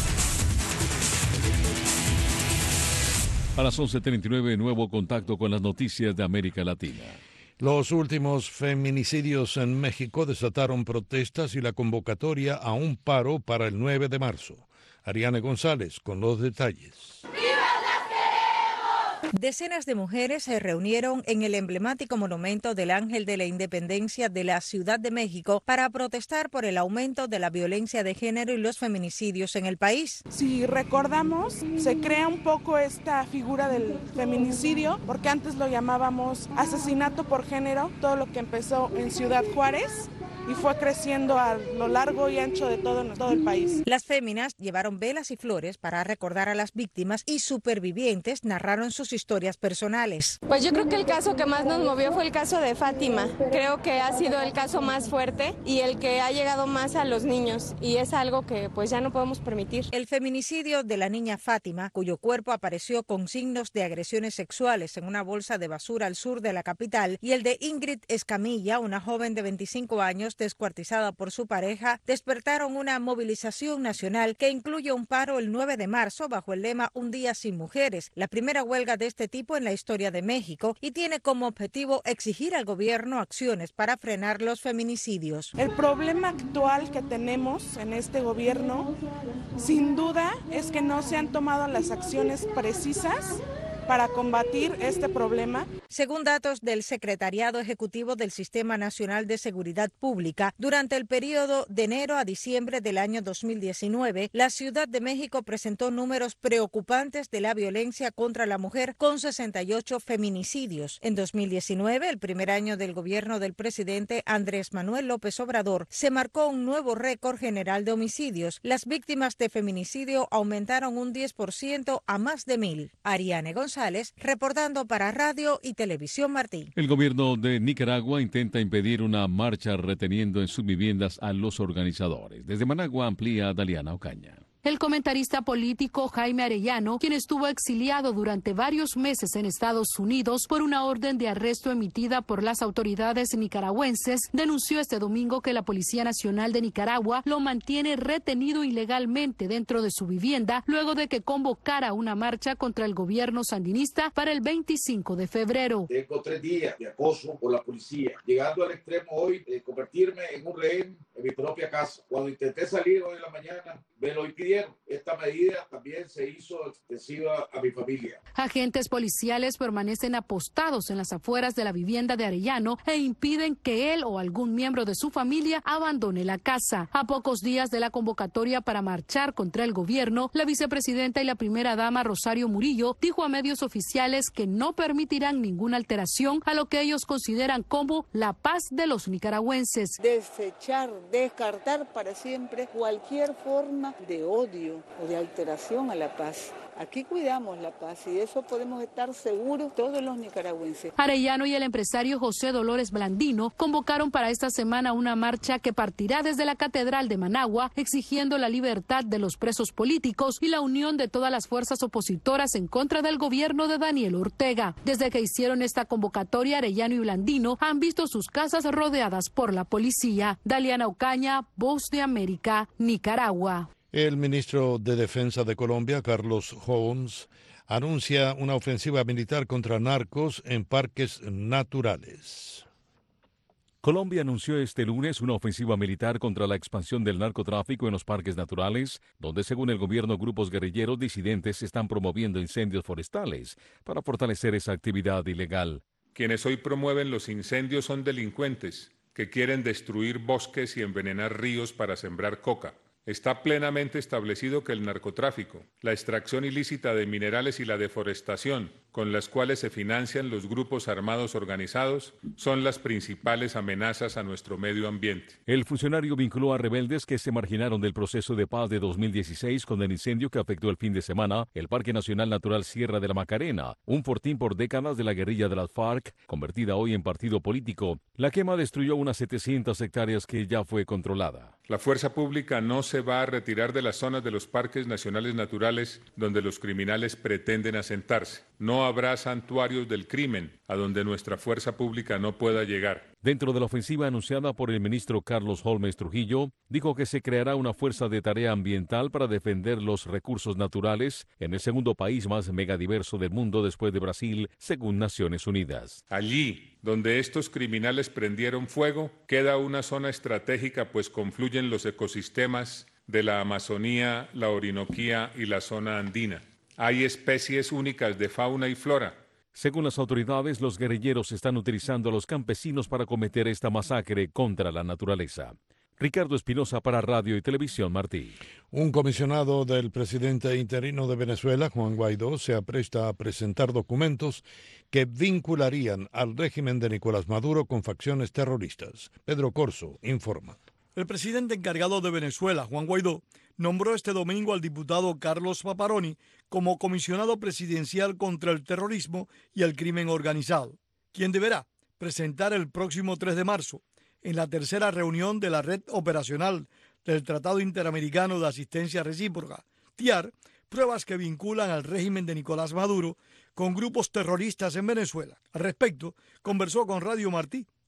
A las 11:39, nuevo contacto con las noticias de América Latina. Los últimos feminicidios en México desataron protestas y la convocatoria a un paro para el 9 de marzo. Ariane González con los detalles. Decenas de mujeres se reunieron en el emblemático monumento del Ángel de la Independencia de la Ciudad de México para protestar por el aumento de la violencia de género y los feminicidios en el país. Si recordamos, se crea un poco esta figura del feminicidio, porque antes lo llamábamos asesinato por género, todo lo que empezó en Ciudad Juárez y fue creciendo a lo largo y ancho de todo el país. Las féminas llevaron velas y flores para recordar a las víctimas y supervivientes narraron sus historias personales. Pues yo creo que el caso que más nos movió fue el caso de Fátima. Creo que ha sido el caso más fuerte y el que ha llegado más a los niños y es algo que pues ya no podemos permitir. El feminicidio de la niña Fátima, cuyo cuerpo apareció con signos de agresiones sexuales en una bolsa de basura al sur de la capital, y el de Ingrid Escamilla, una joven de 25 años descuartizada por su pareja, despertaron una movilización nacional que incluye un paro el 9 de marzo bajo el lema Un día sin mujeres, la primera huelga de este tipo en la historia de México, y tiene como objetivo exigir al gobierno acciones para frenar los feminicidios. El problema actual que tenemos en este gobierno, sin duda, es que no se han tomado las acciones precisas para combatir este problema. Según datos del Secretariado Ejecutivo del Sistema Nacional de Seguridad Pública, durante el periodo de enero a diciembre del año 2019, la Ciudad de México presentó números preocupantes de la violencia contra la mujer, con 68 feminicidios. En 2019, el primer año del gobierno del presidente Andrés Manuel López Obrador, se marcó un nuevo récord general de homicidios. Las víctimas de feminicidio aumentaron un 10% a más de 1,000. Ariane González, reportando para Radio y Televisión Martí. El gobierno de Nicaragua intenta impedir una marcha reteniendo en sus viviendas a los organizadores. Desde Managua amplía Daliana Ocaña. El comentarista político Jaime Arellano, quien estuvo exiliado durante varios meses en Estados Unidos por una orden de arresto emitida por las autoridades nicaragüenses, denunció este domingo que la Policía Nacional de Nicaragua lo mantiene retenido ilegalmente dentro de su vivienda luego de que convocara una marcha contra el gobierno sandinista para el 25 de febrero. Tengo 3 días de acoso por la policía, llegando al extremo hoy de convertirme en un rehén en mi propia casa. Cuando intenté salir hoy en la mañana, me lo impidieron. Esta medida también se hizo excesiva a mi familia. Agentes policiales permanecen apostados en las afueras de la vivienda de Arellano e impiden que él o algún miembro de su familia abandone la casa. A pocos días de la convocatoria para marchar contra el gobierno, la vicepresidenta y la primera dama Rosario Murillo dijo a medios oficiales que no permitirán ninguna alteración a lo que ellos consideran como la paz de los nicaragüenses. Descartar para siempre cualquier forma de odio o de alteración a la paz. Aquí cuidamos la paz y de eso podemos estar seguros todos los nicaragüenses. Arellano y el empresario José Dolores Blandino convocaron para esta semana una marcha que partirá desde la Catedral de Managua, exigiendo la libertad de los presos políticos y la unión de todas las fuerzas opositoras en contra del gobierno de Daniel Ortega. Desde que hicieron esta convocatoria, Arellano y Blandino han visto sus casas rodeadas por la policía. Daliana Ocaña, Voz de América, Nicaragua. El ministro de Defensa de Colombia, Carlos Holmes, anuncia una ofensiva militar contra narcos en parques naturales. Colombia anunció este lunes una ofensiva militar contra la expansión del narcotráfico en los parques naturales, donde según el gobierno grupos guerrilleros disidentes están promoviendo incendios forestales para fortalecer esa actividad ilegal. Quienes hoy promueven los incendios son delincuentes que quieren destruir bosques y envenenar ríos para sembrar coca. Está plenamente establecido que el narcotráfico, la extracción ilícita de minerales y la deforestación, con las cuales se financian los grupos armados organizados, son las principales amenazas a nuestro medio ambiente. El funcionario vinculó a rebeldes que se marginaron del proceso de paz de 2016 con el incendio que afectó el fin de semana el Parque Nacional Natural Sierra de la Macarena, un fortín por décadas de la guerrilla de las FARC, convertida hoy en partido político. La quema destruyó unas 700 hectáreas que ya fue controlada. La fuerza pública no se va a retirar de las zonas de los parques nacionales naturales donde los criminales pretenden asentarse. No habrá santuarios del crimen a donde nuestra fuerza pública no pueda llegar. Dentro de la ofensiva anunciada por el ministro Carlos Holmes Trujillo, dijo que se creará una fuerza de tarea ambiental para defender los recursos naturales en el segundo país más megadiverso del mundo después de Brasil, según Naciones Unidas. Allí, donde estos criminales prendieron fuego, queda una zona estratégica, pues confluyen los ecosistemas de la Amazonía, la Orinoquía y la zona andina. Hay especies únicas de fauna y flora. Según las autoridades, los guerrilleros están utilizando a los campesinos para cometer esta masacre contra la naturaleza. Ricardo Espinosa para Radio y Televisión Martí. Un comisionado del presidente interino de Venezuela, Juan Guaidó, se apresta a presentar documentos que vincularían al régimen de Nicolás Maduro con facciones terroristas. Pedro Corso informa. El presidente encargado de Venezuela, Juan Guaidó, nombró este domingo al diputado Carlos Paparoni como comisionado presidencial contra el terrorismo y el crimen organizado, quien deberá presentar el próximo 3 de marzo, en la tercera reunión de la Red Operacional del Tratado Interamericano de Asistencia Recíproca, TIAR, pruebas que vinculan al régimen de Nicolás Maduro con grupos terroristas en Venezuela. Al respecto, conversó con Radio Martí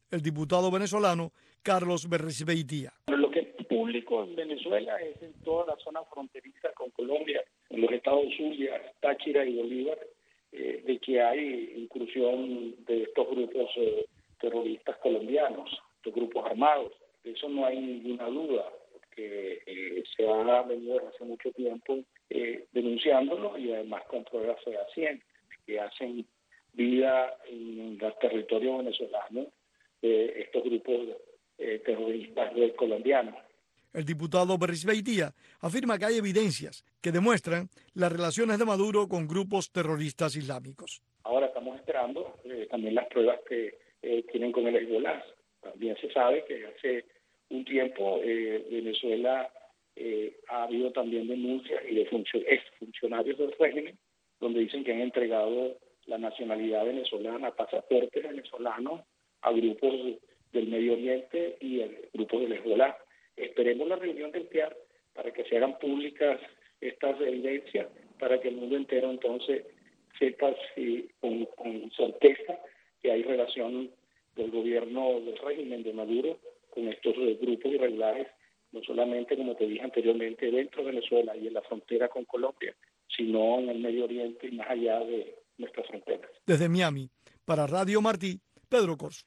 el diputado venezolano Carlos Berrizbeitia. Lo que es público en Venezuela es en toda la zona fronteriza con Colombia, en los estados Zulia, Táchira y Bolívar, de que hay incursión de estos grupos terroristas colombianos, estos grupos armados. De eso no hay ninguna duda, porque se ha venido desde hace mucho tiempo denunciándolo y además con pruebas fehacientes que hacen vida en el territorio venezolano estos grupos terroristas colombianos. El diputado Berrizbeitia afirma que hay evidencias que demuestran las relaciones de Maduro con grupos terroristas islámicos. Ahora estamos esperando también las pruebas que tienen con el Hezbollah. También se sabe que hace un tiempo Venezuela ha habido también denuncias y de exfuncionarios del régimen donde dicen que han entregado la nacionalidad venezolana, pasaportes venezolanos a grupos del Medio Oriente y a grupos del Hezbollah. Esperemos la reunión del PIAR para que se hagan públicas estas evidencias, para que el mundo entero entonces sepa con certeza que hay relación del gobierno del régimen de Maduro con estos grupos irregulares, no solamente, como te dije anteriormente, dentro de Venezuela y en la frontera con Colombia, sino en el Medio Oriente y más allá de nuestras fronteras. Desde Miami, para Radio Martí, Pedro Corso.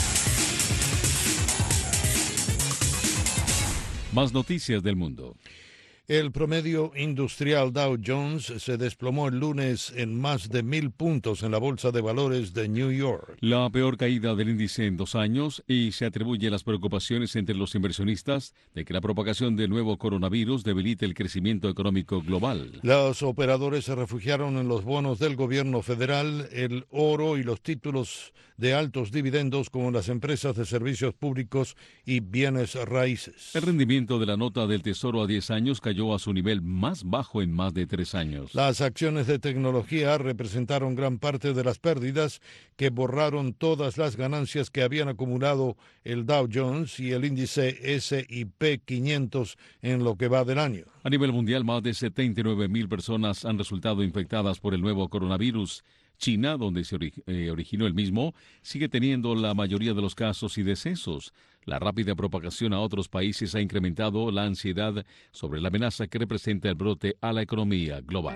Más noticias del mundo. El promedio industrial Dow Jones se desplomó el lunes en más de 1.000 puntos en la Bolsa de Valores de New York. La peor caída del índice en 2 años y se atribuye a las preocupaciones entre los inversionistas de que la propagación del nuevo coronavirus debilite el crecimiento económico global. Los operadores se refugiaron en los bonos del gobierno federal, el oro y los títulos de altos dividendos como las empresas de servicios públicos y bienes raíces. El rendimiento de la nota del Tesoro a 10 años cayó a su nivel más bajo en más de 3 años. Las acciones de tecnología representaron gran parte de las pérdidas que borraron todas las ganancias que habían acumulado el Dow Jones y el índice S&P 500 en lo que va del año. A nivel mundial, más de 79,000 personas han resultado infectadas por el nuevo coronavirus. China, donde se originó el mismo, sigue teniendo la mayoría de los casos y decesos. La rápida propagación a otros países ha incrementado la ansiedad sobre la amenaza que representa el brote a la economía global.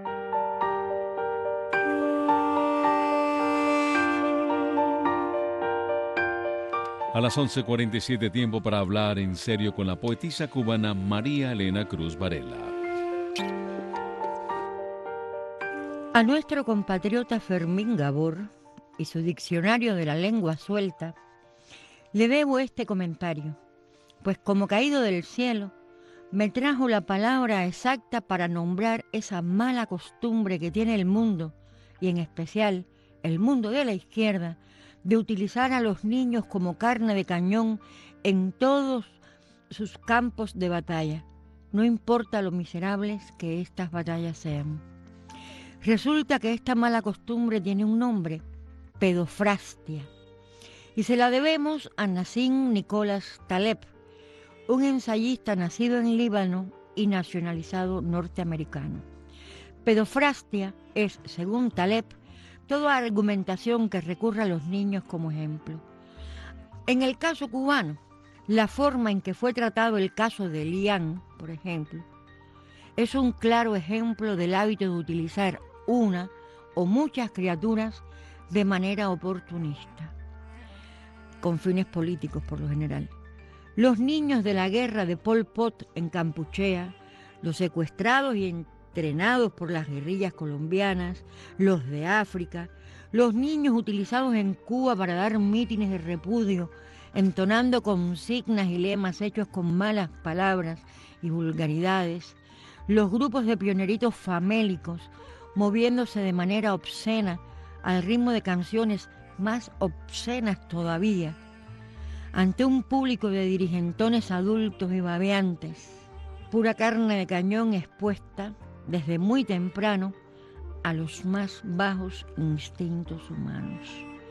A las 11:47, tiempo para hablar en serio con la poetisa cubana María Elena Cruz Varela. A nuestro compatriota Fermín Gabor y su diccionario de la lengua suelta, le debo este comentario, pues como caído del cielo, me trajo la palabra exacta para nombrar esa mala costumbre que tiene el mundo, y en especial el mundo de la izquierda, de utilizar a los niños como carne de cañón en todos sus campos de batalla, no importa lo miserables que estas batallas sean. Resulta que esta mala costumbre tiene un nombre, pedofrastia, y se la debemos a Nassim Nicholas Taleb, un ensayista nacido en Líbano y nacionalizado norteamericano. Pedofrastia es, según Taleb, toda argumentación que recurra a los niños como ejemplo. En el caso cubano, la forma en que fue tratado el caso de Lian, por ejemplo, es un claro ejemplo del hábito de utilizar una o muchas criaturas de manera oportunista, con fines políticos por lo general. Los niños de la guerra de Pol Pot en Kampuchea, los secuestrados y entrenados por las guerrillas colombianas, los de África, los niños utilizados en Cuba para dar mítines de repudio, entonando consignas y lemas hechos con malas palabras y vulgaridades, los grupos de pioneritos famélicos moviéndose de manera obscena al ritmo de canciones más obscenas todavía, ante un público de dirigentones adultos y babeantes, pura carne de cañón expuesta desde muy temprano a los más bajos instintos humanos.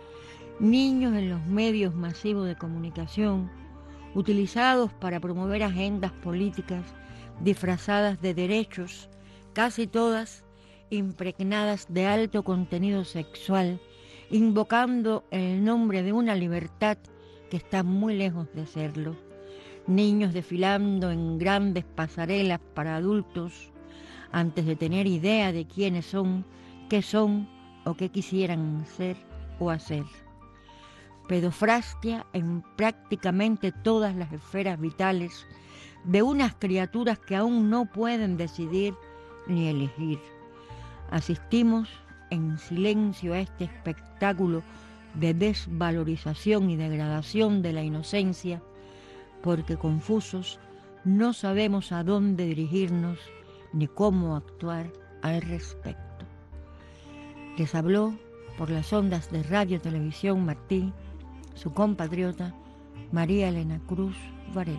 Niños en los medios masivos de comunicación, utilizados para promover agendas políticas disfrazadas de derechos, casi todas impregnadas de alto contenido sexual, invocando el nombre de una libertad que están muy lejos de serlo. Niños desfilando en grandes pasarelas para adultos antes de tener idea de quiénes son, qué son o qué quisieran ser o hacer. Pedofrastia en prácticamente todas las esferas vitales de unas criaturas que aún no pueden decidir ni elegir. Asistimos en silencio a este espectáculo de desvalorización y degradación de la inocencia, porque confusos no sabemos a dónde dirigirnos ni cómo actuar al respecto. Les habló por las ondas de Radio Televisión Martí, su compatriota María Elena Cruz Varela.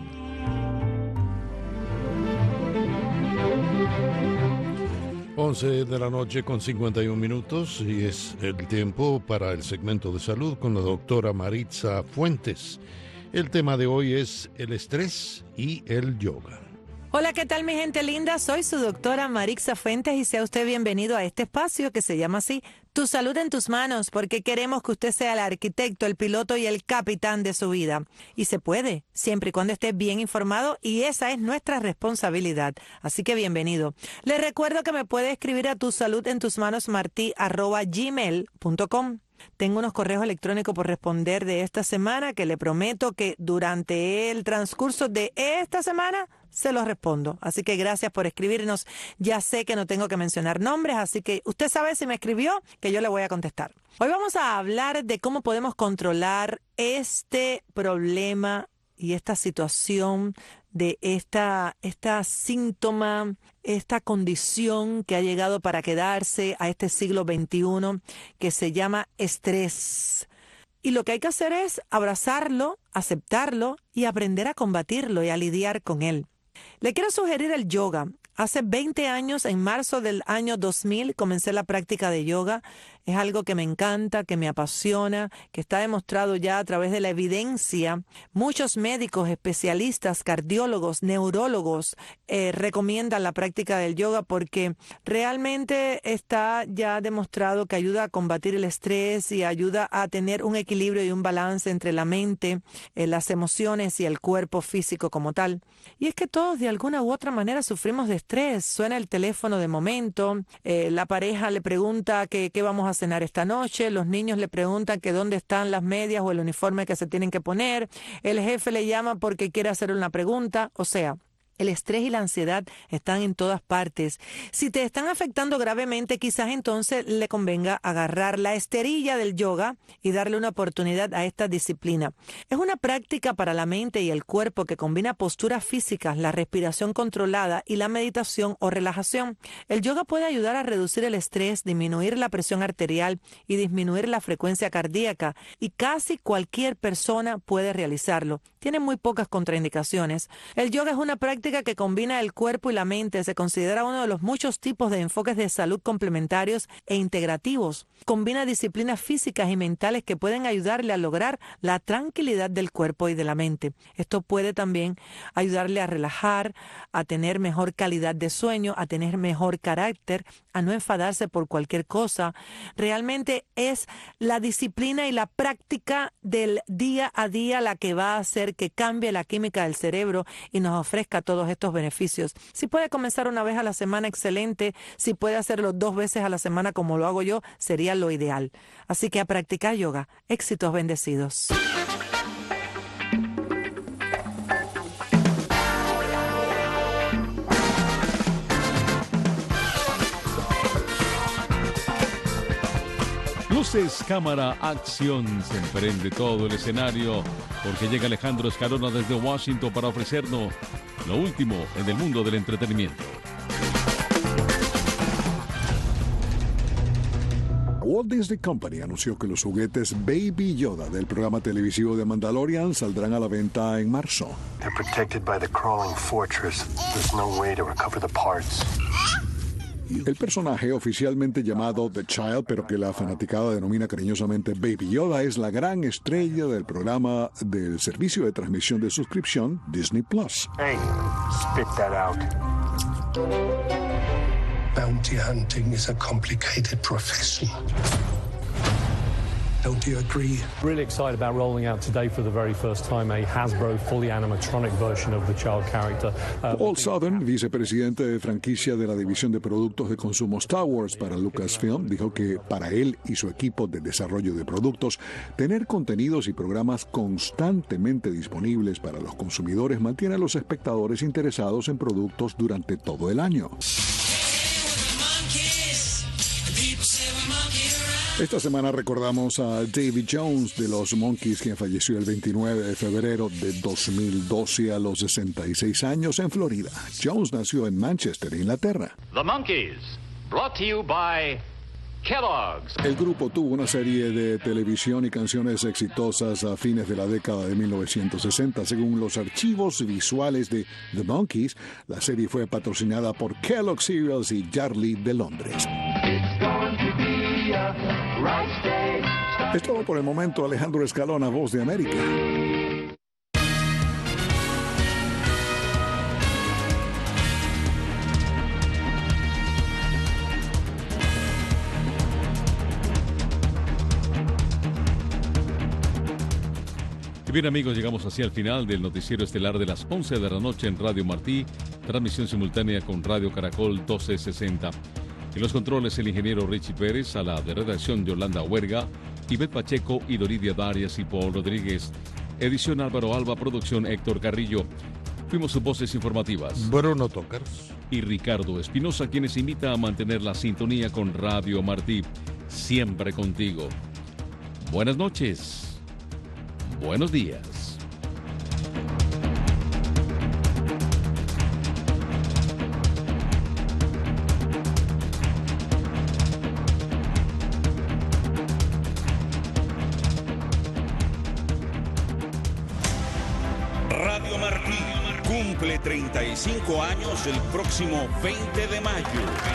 Once de la noche con 51 minutos y es el tiempo para el segmento de salud con la doctora Maritza Fuentes. El tema de hoy es el estrés y el yoga. Hola, ¿qué tal mi gente linda? Soy su doctora Maritza Fuentes y sea usted bienvenido a este espacio que se llama así, Tu Salud en Tus Manos, porque queremos que usted sea el arquitecto, el piloto y el capitán de su vida. Y se puede, siempre y cuando esté bien informado, y esa es nuestra responsabilidad. Así que bienvenido. Les recuerdo que me puede escribir a tusaludentosmanosmarti@gmail.com. Tengo unos correos electrónicos por responder de esta semana que le prometo que durante el transcurso de esta semana se los respondo. Así que gracias por escribirnos. Ya sé que no tengo que mencionar nombres, así que usted sabe si me escribió que yo le voy a contestar. Hoy vamos a hablar de cómo podemos controlar este problema y esta situación de esta síntoma, esta condición que ha llegado para quedarse a este siglo XXI que se llama estrés. Y lo que hay que hacer es abrazarlo, aceptarlo y aprender a combatirlo y a lidiar con él. Le quiero sugerir el yoga. Hace 20 años, en marzo del año 2000, comencé la práctica de yoga. Es algo que me encanta, que me apasiona, que está demostrado ya a través de la evidencia. Muchos médicos, especialistas, cardiólogos, neurólogos recomiendan la práctica del yoga porque realmente está ya demostrado que ayuda a combatir el estrés y ayuda a tener un equilibrio y un balance entre la mente, las emociones y el cuerpo físico como tal. Y es que todos de alguna u otra manera sufrimos de estrés. Suena el teléfono de momento, la pareja le pregunta qué vamos a cenar esta noche, los niños le preguntan que dónde están las medias o el uniforme que se tienen que poner, el jefe le llama porque quiere hacer una pregunta, o sea, el estrés y la ansiedad están en todas partes. Si te están afectando gravemente, quizás entonces le convenga agarrar la esterilla del yoga y darle una oportunidad a esta disciplina. Es una práctica para la mente y el cuerpo que combina posturas físicas, la respiración controlada y la meditación o relajación. El yoga puede ayudar a reducir el estrés, disminuir la presión arterial y disminuir la frecuencia cardíaca, y casi cualquier persona puede realizarlo. Tiene muy pocas contraindicaciones. El yoga es una práctica que combina el cuerpo y la mente. Se considera uno de los muchos tipos de enfoques de salud complementarios e integrativos. Combina disciplinas físicas y mentales que pueden ayudarle a lograr la tranquilidad del cuerpo y de la mente. Esto puede también ayudarle a relajar, a tener mejor calidad de sueño, a tener mejor carácter, a no enfadarse por cualquier cosa. Realmente es la disciplina y la práctica del día a día la que va a hacer que cambie la química del cerebro y nos ofrezca todos estos beneficios. Si puede comenzar una vez a la semana, excelente. Si puede hacerlo 2 veces a la semana como lo hago yo, sería lo ideal. Así que a practicar yoga. Éxitos bendecidos. Luces, cámara, acción. Se emprende todo el escenario porque llega Alejandro Escalona desde Washington para ofrecernos lo último en el mundo del entretenimiento. Walt Disney Company anunció que los juguetes Baby Yoda del programa televisivo de Mandalorian saldrán a la venta en marzo. They're protected by the crawling fortress. There's no way to recover the parts. El personaje, oficialmente llamado The Child, pero que la fanaticada denomina cariñosamente Baby Yoda, es la gran estrella del programa del servicio de transmisión de suscripción Disney Plus. Hey, spit that out. Bounty hunting is a complicated profession. Don't you agree? Really excited about rolling out today for the very first time a Hasbro fully animatronic version of the child character. Paul Southern, vicepresidente de franquicia de la división de productos de consumo Star Wars para Lucasfilm, dijo que para él y su equipo de desarrollo de productos, tener contenidos y programas constantemente disponibles para los consumidores mantiene a los espectadores interesados en productos durante todo el año. Esta semana recordamos a Davy Jones de los Monkees, quien falleció el 29 de febrero de 2012 a los 66 años en Florida. Jones nació en Manchester, Inglaterra. The Monkees, brought to you by Kellogg's. El grupo tuvo una serie de televisión y canciones exitosas a fines de la década de 1960. Según los archivos visuales de The Monkees, la serie fue patrocinada por Kellogg's Cereals y Yardley de Londres. Es todo por el momento. Alejandro Escalona, Voz de América. Y bien, amigos, llegamos así al final del noticiero estelar de las 11 de la noche en Radio Martí, transmisión simultánea con Radio Caracol 1260. En los controles, el ingeniero Richie Pérez, a la de redacción Yolanda Huerga, Ivette Pacheco y Doridia Darias y Paul Rodríguez. Edición Álvaro Alba, producción Héctor Carrillo. Fuimos sus voces informativas. Bruno Tócaros. Y Ricardo Espinosa, quienes invita a mantener la sintonía con Radio Martí. Siempre contigo. Buenas noches. Buenos días. Radio Martí cumple 35 años el próximo 20 de mayo.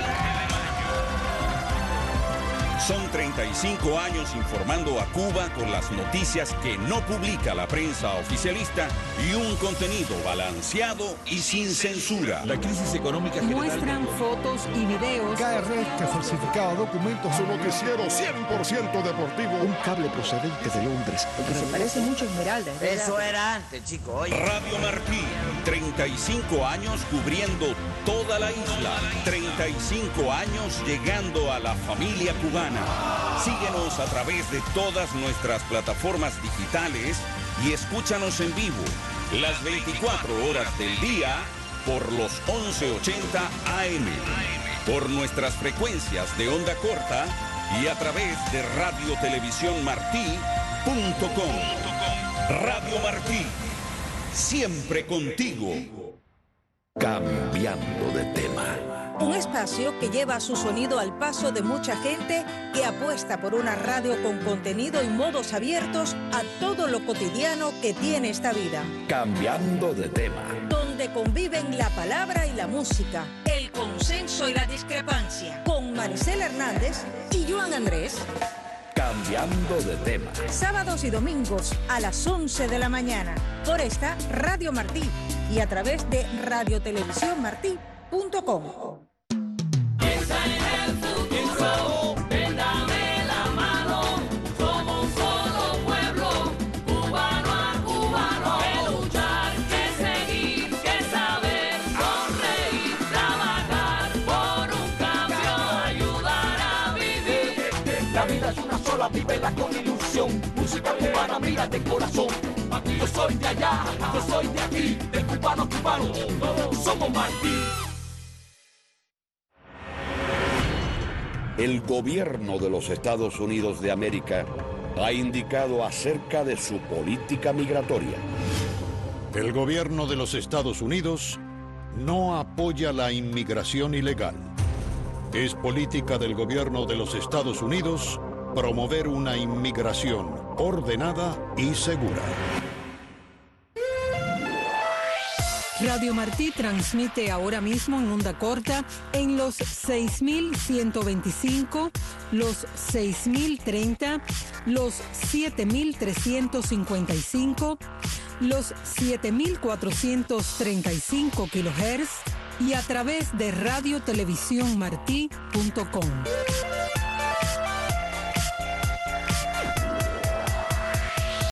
Son 35 años informando a Cuba con las noticias que no publica la prensa oficialista y un contenido balanceado y sin censura. La crisis económica general. Muestran fotos y videos. KRF que falsificaba documentos. Su noticiero 100% deportivo. Un cable procedente de Londres. Se parece mucho a Esmeralda. Eso era antes, chicos. Oye. Radio Martí, 35 años cubriendo toda la isla. 35 años llegando a la familia cubana. Síguenos a través de todas nuestras plataformas digitales y escúchanos en vivo las 24 horas del día por los 1180 AM, por nuestras frecuencias de onda corta y a través de radiotelevisiónmartí.com. Radio Martí, siempre contigo. Cambiando de tema. Un espacio que lleva su sonido al paso de mucha gente que apuesta por una radio con contenido y modos abiertos a todo lo cotidiano que tiene esta vida. Cambiando de tema. Donde conviven la palabra y la música, el consenso y la discrepancia. Con Maricela Hernández y Joan Andrés. Cambiando de tema. Sábados y domingos a las 11 de la mañana. Por esta Radio Martí y a través de radiotelevisiónmartí.com. Piensa en el futuro, ven, dame la mano, somos un solo pueblo, cubano a cubano. Que luchar, que seguir, que saber, sonreír, trabajar por un cambio, ayudar a vivir. La vida es una sola, vívela con ilusión, música cubana, mira de corazón. Aquí yo soy de allá, yo soy de aquí, de cubano a cubano, somos Martí. El gobierno de los Estados Unidos de América ha indicado acerca de su política migratoria. El gobierno de los Estados Unidos no apoya la inmigración ilegal. Es política del gobierno de los Estados Unidos promover una inmigración ordenada y segura. Radio Martí transmite ahora mismo en onda corta en los 6.125, los 6.030, los 7.355, los 7.435 kHz y a través de radiotelevisiónmartí.com.